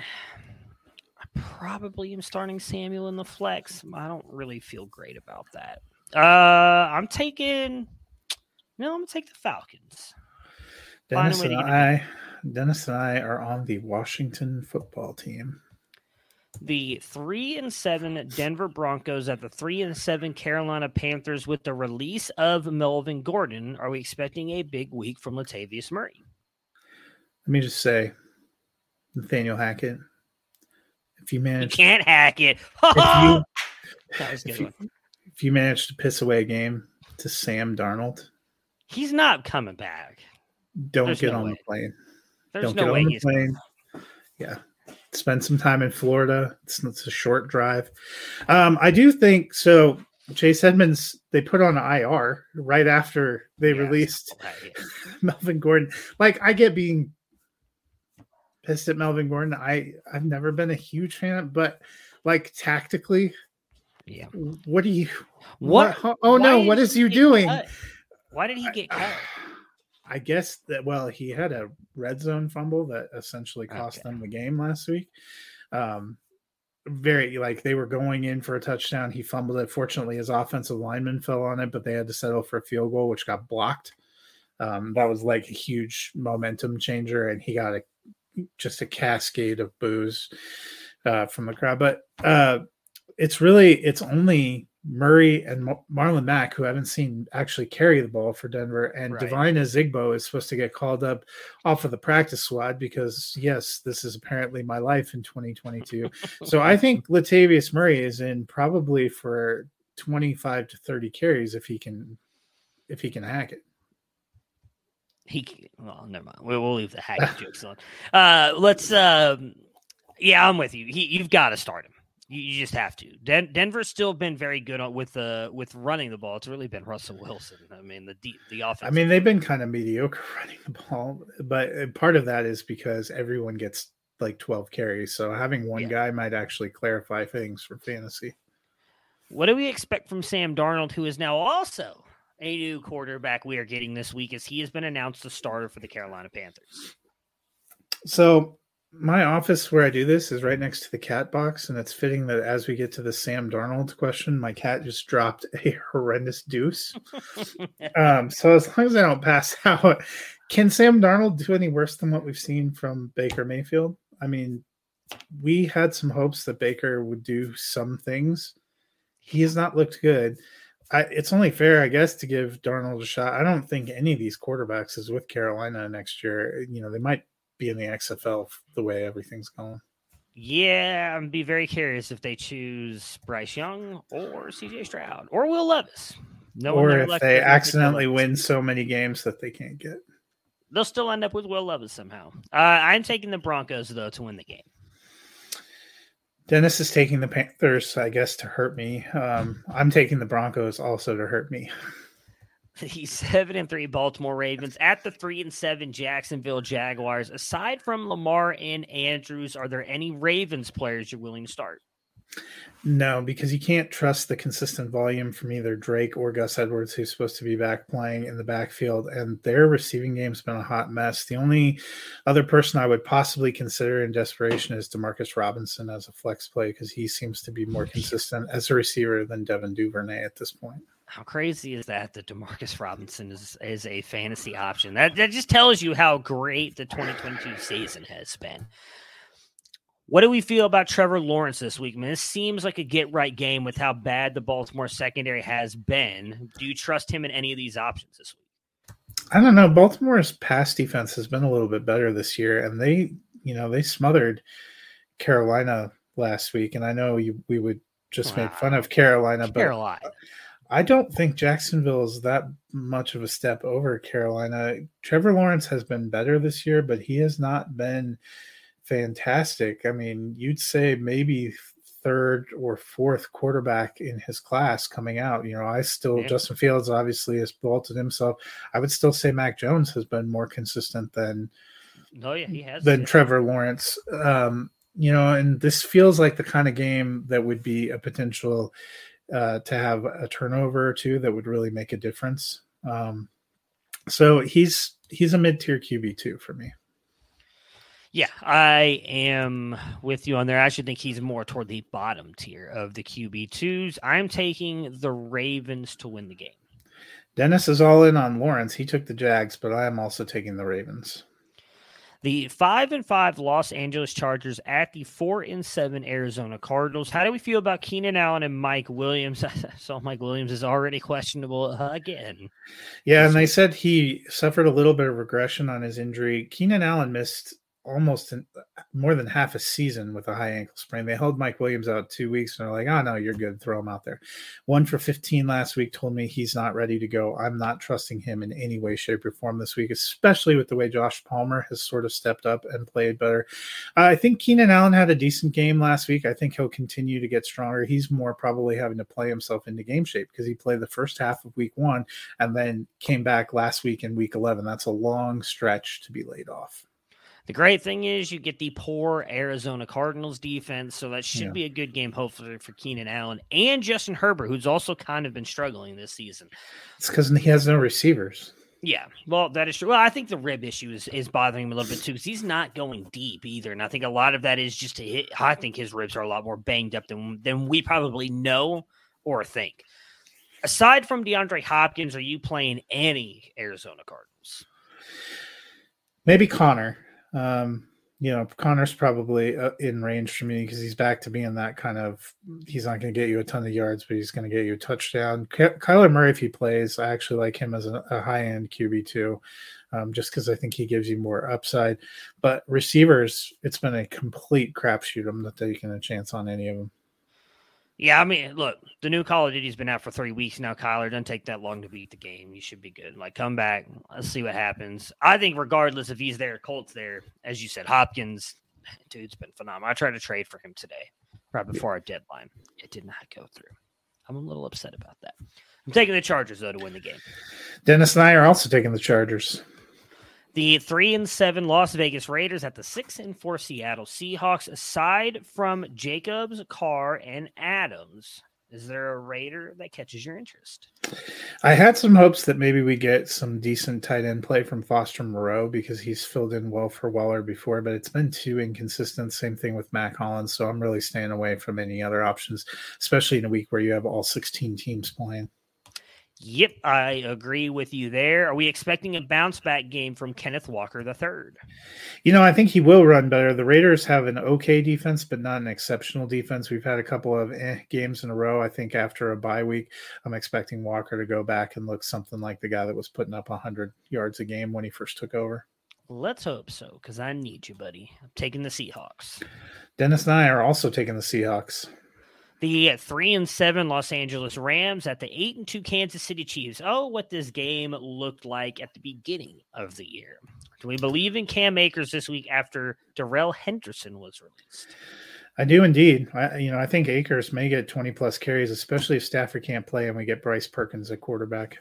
Speaker 2: I probably am starting Samuel in the flex. I don't really feel great about that. Uh, I'm taking no, I'm gonna take the Falcons.
Speaker 3: Dennis and I Dennis and I are on the Washington football team.
Speaker 2: The three and seven Denver Broncos at the three and seven Carolina Panthers with the release of Melvin Gordon. Are we expecting a big week from Latavius Murray?
Speaker 3: Let me just say, Nathaniel Hackett, if you manage,
Speaker 2: you can't hack it.
Speaker 3: if, you,
Speaker 2: that was a good
Speaker 3: if, you,
Speaker 2: one.
Speaker 3: if you manage to piss away a game to Sam Darnold,
Speaker 2: he's not coming back.
Speaker 3: Don't
Speaker 2: There's
Speaker 3: get
Speaker 2: no
Speaker 3: on
Speaker 2: way.
Speaker 3: the plane.
Speaker 2: There's
Speaker 3: Don't
Speaker 2: no
Speaker 3: get
Speaker 2: way
Speaker 3: on the
Speaker 2: he's
Speaker 3: plane. Yeah. Spend some time in Florida. It's, it's a short drive. Um, I do think so. Chase Edmonds, they put on I R right after they
Speaker 2: yeah,
Speaker 3: released
Speaker 2: right.
Speaker 3: Melvin Gordon. Like, I get being pissed at Melvin Gordon. I, I've never been a huge fan, but like tactically,
Speaker 2: yeah.
Speaker 3: What do you
Speaker 2: what?
Speaker 3: what oh no, what is you doing?
Speaker 2: Cut? Why did he get cut?
Speaker 3: I guess that, well, he had a red zone fumble that essentially cost
Speaker 2: okay.
Speaker 3: them the game last week. Um, very, like, they were going in for a touchdown. He fumbled it. Fortunately, his offensive lineman fell on it, but they had to settle for a field goal, which got blocked. Um, that was like a huge momentum changer, and he got a, just a cascade of boos uh, from the crowd. But uh, it's really, it's only Murray and Marlon Mack, who I haven't seen actually carry the ball for Denver, and
Speaker 2: right.
Speaker 3: Divine Azigbo is supposed to get called up off of the practice squad because, yes, this is apparently my life in twenty twenty-two. So I think Latavius Murray is in probably for twenty-five to thirty carries if he can, if he can hack it.
Speaker 2: He well, never mind. We'll, we'll leave the hack jokes on. Uh, let's. Um, yeah, I'm with you. He, you've got to start him. You just have to. Den- Denver's still been very good with the uh, with running the ball. It's really been Russell Wilson. I mean, the deep, the offense.
Speaker 3: I mean, they've been kind of mediocre running the ball, but part of that is because everyone gets like twelve carries. So having one yeah. guy might actually clarify things for fantasy.
Speaker 2: What do we expect from Sam Darnold, who is now also a new quarterback we are getting this week, as he has been announced the starter for the Carolina Panthers?
Speaker 3: So my office where I do this is right next to the cat box, and it's fitting that as we get to the Sam Darnold question, my cat just dropped a horrendous deuce. um, so as long as I don't pass out, can Sam Darnold do any worse than what we've seen from Baker Mayfield? I mean, we had some hopes that Baker would do some things. He has not looked good. I, it's only fair, I guess, to give Darnold a shot. I don't think any of these quarterbacks is with Carolina next year. You know, they might be in the X F L the way everything's going.
Speaker 2: Yeah, I'd be very curious if they choose Bryce Young or C J Stroud or Will Levis. No
Speaker 3: or
Speaker 2: one
Speaker 3: if
Speaker 2: left
Speaker 3: they
Speaker 2: doesn't pick Will
Speaker 3: accidentally
Speaker 2: Levis.
Speaker 3: win so many games that they can't get.
Speaker 2: They'll still end up with Will Levis somehow. Uh, I'm taking the Broncos, though, to win the game.
Speaker 3: Dennis is taking the Panthers, I guess, to hurt me. Um, I'm taking the Broncos also to hurt me.
Speaker 2: The seven and three Baltimore Ravens at the three and seven Jacksonville Jaguars. Aside from Lamar and Andrews, are there any Ravens players you're willing to start?
Speaker 3: No, because you can't trust the consistent volume from either Drake or Gus Edwards, who's supposed to be back playing in the backfield, and their receiving game's been a hot mess. The only other person I would possibly consider in desperation is Demarcus Robinson as a flex play, because he seems to be more consistent as a receiver than Devin Duvernay at this point.
Speaker 2: How crazy is that that Demarcus Robinson is, is a fantasy option? That that just tells you how great the twenty twenty-two season has been. What do we feel about Trevor Lawrence this week, man? This seems like a get-right game with how bad the Baltimore secondary has been. Do you trust him in any of these options this week?
Speaker 3: I don't know. Baltimore's pass defense has been a little bit better this year, and they, you know, they smothered Carolina last week. And I know you, we would just wow. make fun of Carolina, but
Speaker 2: Carolina.
Speaker 3: I don't think Jacksonville is that much of a step over Carolina. Trevor Lawrence has been better this year, but he has not been fantastic. I mean, you'd say maybe third or fourth quarterback in his class coming out. You know, I still, yeah. Justin Fields obviously has vaulted himself. I would still say Mac Jones has been more consistent than,
Speaker 2: oh, yeah, he has
Speaker 3: than Trevor Lawrence. Um, you know, and this feels like the kind of game that would be a potential uh, to have a turnover or two that would really make a difference. Um, so he's, he's a mid-tier Q B two for me.
Speaker 2: Yeah, I am with you on there. I actually think he's more toward the bottom tier of the Q B twos. I'm taking the Ravens to win the game.
Speaker 3: Dennis is all in on Lawrence. He took the Jags, but I am also taking the Ravens.
Speaker 2: The five and five Los Angeles Chargers at the four and seven Arizona Cardinals. How do we feel about Keenan Allen and Mike Williams? So Mike Williams is already questionable again.
Speaker 3: Yeah, and they said he suffered a little bit of regression on his injury. Keenan Allen missed almost an, more than half a season with a high ankle sprain. They held Mike Williams out two weeks and they're like, oh, no, you're good. Throw him out there. One for fifteen last week told me he's not ready to go. I'm not trusting him in any way, shape, or form this week, especially with the way Josh Palmer has sort of stepped up and played better. Uh, I think Keenan Allen had a decent game last week. I think he'll continue to get stronger. He's more probably having to play himself into game shape because he played the first half of week one and then came back last week in week eleven. That's a long stretch to be laid off.
Speaker 2: The great thing is you get the poor Arizona Cardinals defense, so that should
Speaker 3: yeah.
Speaker 2: be a good game, hopefully, for Keenan Allen and Justin Herbert, who's also kind of been struggling this season.
Speaker 3: It's because he has no receivers.
Speaker 2: Yeah, well, that is true. Well, I think the rib issue is, is bothering him a little bit, too, because he's not going deep either, and I think a lot of that is just to hit. I think his ribs are a lot more banged up than, than we probably know or think. Aside from DeAndre Hopkins, are you playing any Arizona Cardinals?
Speaker 3: Maybe Connor. Um, you know, Connor's probably uh, in range for me because he's back to being that kind of, he's not going to get you a ton of yards, but he's going to get you a touchdown. Ky- Kyler Murray, if he plays, I actually like him as a, a high-end Q B too, um, just because I think he gives you more upside. But receivers, it's been a complete crapshoot. I'm not taking a chance on any of them.
Speaker 2: Yeah, I mean, look, the new Call of Duty's been out for three weeks now, Kyler. Doesn't take that long to beat the game. You should be good. Like, come back. Let's see what happens. I think regardless if he's there, Colt's there, as you said, Hopkins, dude's been phenomenal. I tried to trade for him today, right before our deadline. It did not go through. I'm a little upset about that. I'm taking the Chargers, though, to win the game.
Speaker 3: Dennis and I are also taking the Chargers.
Speaker 2: The three and seven Las Vegas Raiders at the six and four Seattle Seahawks. Aside from Jacobs, Carr, and Adams, is there a Raider that catches your interest?
Speaker 3: I had some hopes that maybe we get some decent tight end play from Foster Moreau because he's filled in well for Weller before, but it's been too inconsistent. Same thing with Mac Hollins, so I'm really staying away from any other options, especially in a week where you have all sixteen teams playing.
Speaker 2: Yep, I agree with you there. Are we expecting a bounce-back game from Kenneth Walker the third?
Speaker 3: You know, I think he will run better. The Raiders have an okay defense, but not an exceptional defense. We've had a couple of eh games in a row. I think after a bye week, I'm expecting Walker to go back and look something like the guy that was putting up one hundred yards a game when he first took over.
Speaker 2: Let's hope so, because I need you, buddy. I'm taking the Seahawks.
Speaker 3: Dennis and I are also taking the Seahawks.
Speaker 2: The three and seven Los Angeles Rams at the eight and two Kansas City Chiefs. Oh, what this game looked like at the beginning of the year. Do we believe in Cam Akers this week after Darrell Henderson was released?
Speaker 3: I do indeed. I, you know, I think Akers may get twenty plus carries, especially if Stafford can't play and we get Bryce Perkins at quarterback.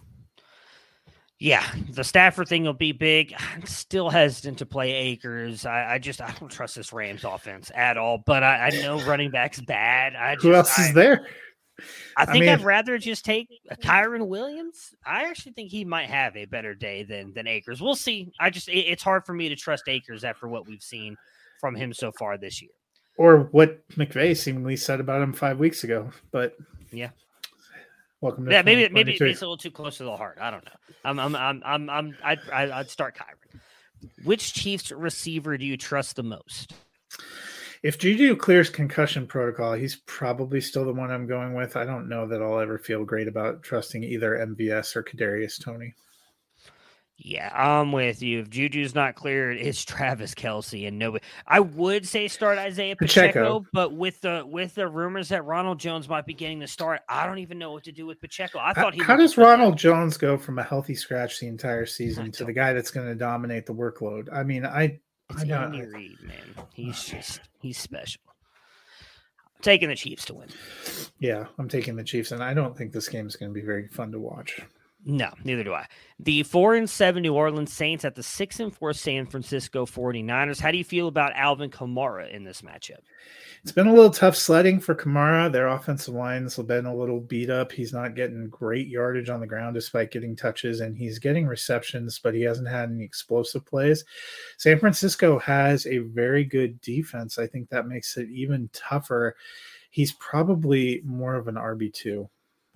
Speaker 2: Yeah, the Stafford thing will be big. I'm still hesitant to play Akers. I, I just I don't trust this Rams offense at all. But I, I know running back's bad. I just,
Speaker 3: Who else
Speaker 2: I,
Speaker 3: is there?
Speaker 2: I think
Speaker 3: I mean,
Speaker 2: I'd rather just take Kyron Williams. I actually think he might have a better day than than Akers. We'll see. I just it, it's hard for me to trust Akers after what we've seen from him so far this year.
Speaker 3: Or what McVay seemingly said about him five weeks ago. But
Speaker 2: yeah.
Speaker 3: Welcome to
Speaker 2: yeah, maybe maybe it's a little too close to the heart. I don't know. I'm I'm I'm I'm, I'm I'd, I'd start Kyron. Which Chiefs receiver do you trust the most?
Speaker 3: If Juju clears concussion protocol, he's probably still the one I'm going with. I don't know that I'll ever feel great about trusting either M V S or Kadarius Toney.
Speaker 2: Yeah, I'm with you. If Juju's not cleared, it's Travis Kelce and nobody. I would say start Isaiah Pacheco, Pacheco, but with the with the rumors that Ronald Jones might be getting the start, I don't even know what to do with Pacheco. I thought he.
Speaker 3: How does Ronald Jones go from a healthy scratch the entire season to the guy that's going to dominate the workload? I mean, I.
Speaker 2: It's
Speaker 3: I
Speaker 2: Andy Reid, man. He's just he's special. I'm taking the Chiefs to win.
Speaker 3: Yeah, I'm taking the Chiefs, and I don't think this game is going to be very fun to watch.
Speaker 2: No, neither do I. The four and seven New Orleans Saints at the six and four San Francisco forty-niners. How do you feel about Alvin Kamara in this matchup?
Speaker 3: It's been a little tough sledding for Kamara. Their offensive lines have been a little beat up. He's not getting great yardage on the ground despite getting touches, and he's getting receptions, but he hasn't had any explosive plays. San Francisco has a very good defense. I think that makes it even tougher. He's probably more of an R B two.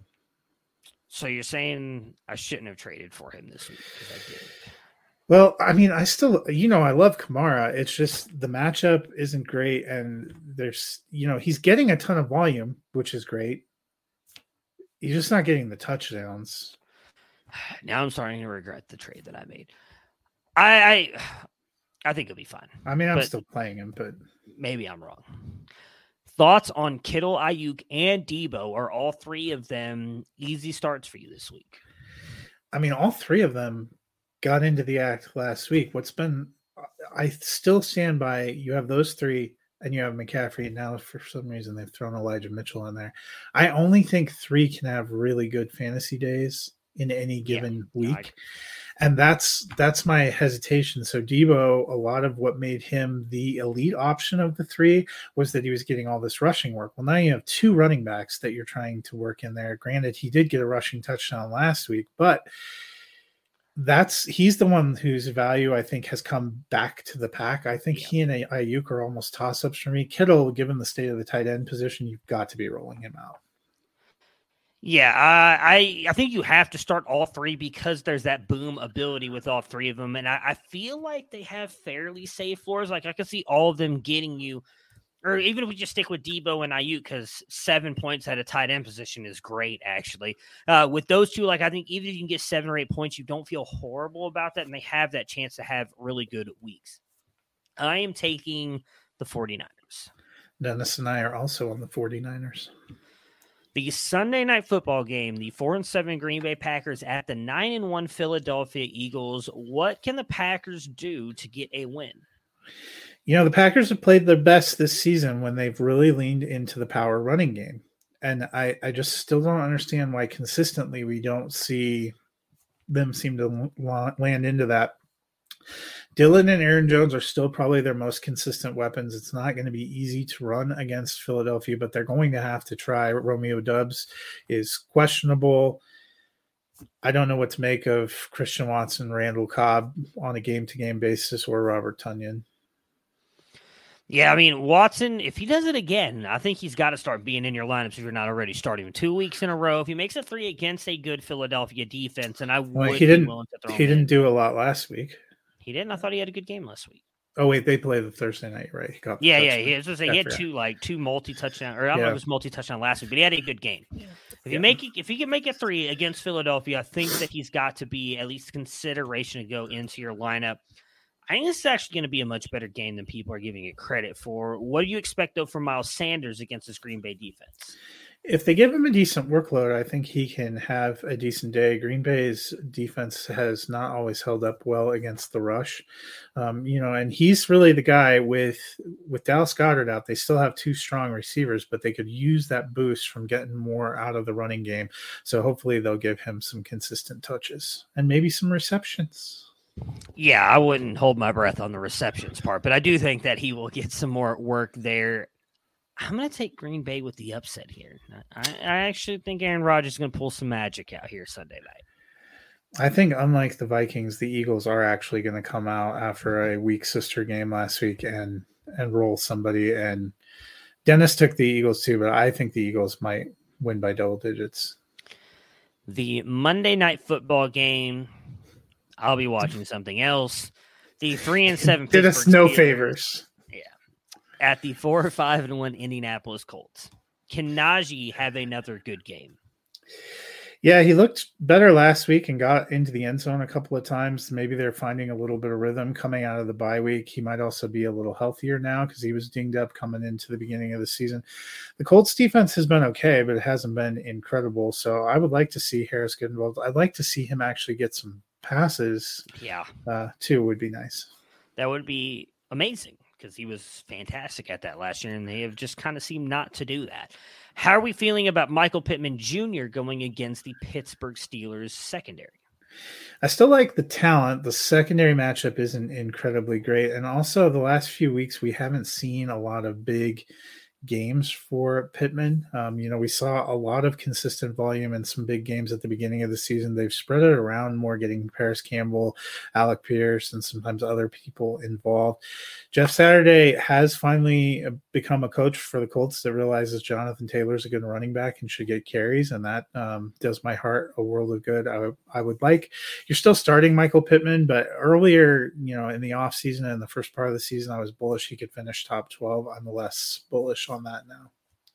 Speaker 2: So you're saying I shouldn't have traded for him this week because I did.
Speaker 3: Well, I mean, I still, you know, I love Kamara. It's just the matchup isn't great. And there's, you know, he's getting a ton of volume, which is great. He's just not getting the touchdowns.
Speaker 2: Now I'm starting to regret the trade that I made. I I, I think it'll be fine.
Speaker 3: I mean, I'm still playing him, but
Speaker 2: maybe I'm wrong. Thoughts on Kittle, Ayuk, and Debo? Are all three of them easy starts for you this week?
Speaker 3: I mean, all three of them got into the act last week. What's been, I still stand by, you have those three and you have McCaffrey. And now for some reason they've thrown Elijah Mitchell in there. I only think three can have really good fantasy days in any given yeah, week. I... And that's, that's my hesitation. So Debo, a lot of what made him the elite option of the three was that he was getting all this rushing work. Well, now you have two running backs that you're trying to work in there. Granted, he did get a rushing touchdown last week, but that's he's the one whose value I think has come back to the pack. I think yeah. he and Ayuk are almost toss-ups for me. Kittle, given the state of the tight end position, you've got to be rolling him out.
Speaker 2: Yeah, uh, I I think you have to start all three because there's that boom ability with all three of them, and I, I feel like they have fairly safe floors. Like I can see all of them getting you, or even if we just stick with Debo and Ayuk, because seven points at a tight end position is great, actually. Uh, with those two, like I think even if you can get seven or eight points, you don't feel horrible about that, and they have that chance to have really good weeks. I am taking the forty-niners.
Speaker 3: Dennis and I are also on the forty-niners.
Speaker 2: The Sunday night football game, the four and seven Green Bay Packers at the nine and one Philadelphia Eagles. What can the Packers do to get a win?
Speaker 3: You know, the Packers have played their best this season when they've really leaned into the power running game. And I, I just still don't understand why consistently we don't see them seem to land into that. Dylan and Aaron Jones are still probably their most consistent weapons. It's not going to be easy to run against Philadelphia, but they're going to have to try. Romeo Doubs is questionable. I don't know what to make of Christian Watson, Randall Cobb on a game-to-game basis, or Robert Tonyan.
Speaker 2: Yeah, I mean, Watson, if he does it again, I think he's got to start being in your lineups if you're not already starting him two weeks in a row. If he makes a three against a good Philadelphia defense, and I would
Speaker 3: well, he didn't,
Speaker 2: be willing to throw
Speaker 3: He
Speaker 2: him
Speaker 3: didn't
Speaker 2: in.
Speaker 3: do a lot last week.
Speaker 2: He didn't? I thought he had a good game last week.
Speaker 3: Oh, wait, they played the Thursday night, right? He got
Speaker 2: yeah, yeah. He, was say, he had two, like, two multi-touchdown, or I don't yeah. know if it was multi-touchdown last week, but he had a good game. Yeah. If, you yeah. make it, if he can make a three against Philadelphia, I think that he's got to be at least consideration to go into your lineup. I think this is actually going to be a much better game than people are giving it credit for. What do you expect, though, from Miles Sanders against this Green Bay defense?
Speaker 3: If they give him a decent workload, I think he can have a decent day. Green Bay's defense has not always held up well against the rush. Um, you know, and he's really the guy with, with Dallas Goedert out. They still have two strong receivers, but they could use that boost from getting more out of the running game. So hopefully they'll give him some consistent touches and maybe some receptions.
Speaker 2: Yeah, I wouldn't hold my breath on the receptions part, but I do think that he will get some more work there. I'm going to take Green Bay with the upset here. I, I actually think Aaron Rodgers is going to pull some magic out here Sunday night.
Speaker 3: I think unlike the Vikings, the Eagles are actually going to come out after a weak sister game last week and, and roll somebody. And Dennis took the Eagles too, but I think the Eagles might win by double digits.
Speaker 2: The Monday Night Football game, I'll be watching something else. The three and seven
Speaker 3: did us no favors.
Speaker 2: At the four or five and one Indianapolis Colts. Can Najee have another good game?
Speaker 3: Yeah, he looked better last week and got into the end zone a couple of times. Maybe they're finding a little bit of rhythm coming out of the bye week. He might also be a little healthier now because he was dinged up coming into the beginning of the season. The Colts defense has been okay, but it hasn't been incredible. So I would like to see Harris get involved. I'd like to see him actually get some passes.
Speaker 2: Yeah,
Speaker 3: uh, too would be nice.
Speaker 2: That would be amazing, because he was fantastic at that last year, and they have just kind of seemed not to do that. How are we feeling about Michael Pittman Junior going against the Pittsburgh Steelers secondary?
Speaker 3: I still like the talent. The secondary matchup isn't incredibly great. And also the last few weeks, we haven't seen a lot of big games for Pittman. Um, you know, we saw a lot of consistent volume in some big games at the beginning of the season. They've spread it around more, getting Paris Campbell, Alec Pierce, and sometimes other people involved. Jeff Saturday has finally become a coach for the Colts that realizes Jonathan Taylor's a good running back and should get carries, and that um, does my heart a world of good. I, w- I would like, you're still starting Michael Pittman, but earlier, you know, in the offseason and the first part of the season, I was bullish he could finish top twelve. I'm less bullish on that now.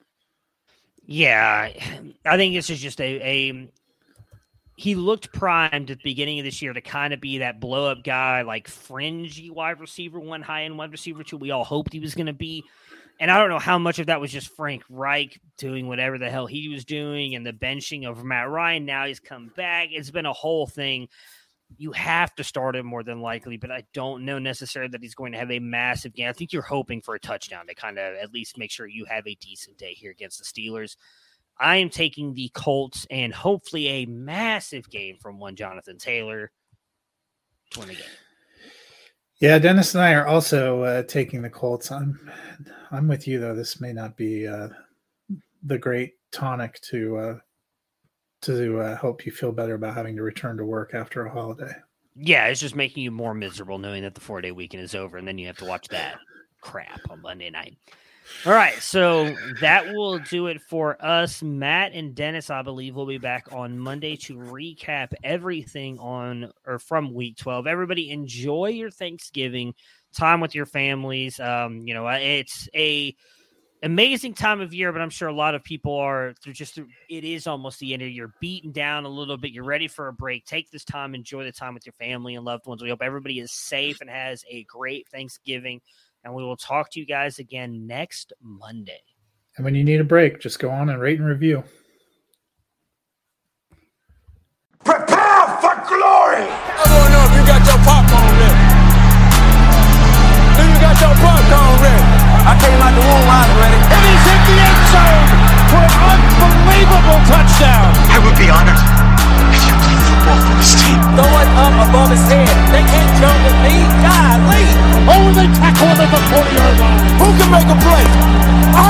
Speaker 2: Yeah, I think this is just a, a he looked primed at the beginning of this year to kind of be that blow up guy, like fringy wide receiver, one high end wide receiver two. We all hoped he was going to be. And I don't know how much of that was just Frank Reich doing whatever the hell he was doing and the benching of Matt Ryan. Now he's come back. It's been a whole thing. You have to start him more than likely, but I don't know necessarily that he's going to have a massive game. I think you're hoping for a touchdown to kind of at least make sure you have a decent day here against the Steelers. I am taking the Colts and hopefully a massive game from one Jonathan Taylor to win the game.
Speaker 3: Yeah, Dennis and I are also uh, taking the Colts. I'm, I'm with you though. This may not be uh, the great tonic to uh, to uh, help you feel better about having to return to work after a holiday.
Speaker 2: Yeah, it's just making you more miserable knowing that the four-day weekend is over, and then you have to watch that crap on Monday night. All right, so that will do it for us. Matt and Dennis, I believe, will be back on Monday to recap everything on or from Week twelve. Everybody, enjoy your Thanksgiving time with your families. Um, you know, it's a amazing time of year, but I'm sure a lot of people are through just through, it is almost the end of the year, beaten down a little bit. You're ready for a break. Take this time, enjoy the time with your family and loved ones. We hope everybody is safe and has a great Thanksgiving. And we will talk to you guys again next Monday.
Speaker 3: And when you need a break, just go on and rate and review.
Speaker 4: Prepare for glory! I don't know if you got your popcorn ready. If you got your popcorn ready. I came out the womb, I was ready. And he's hit the end zone for an unbelievable touchdown. I would be honored if you played football for this team. Throw it up above his head. They can't jump with me. Golly. Oh, they tackle him at the forty-yard line. Who can make a play?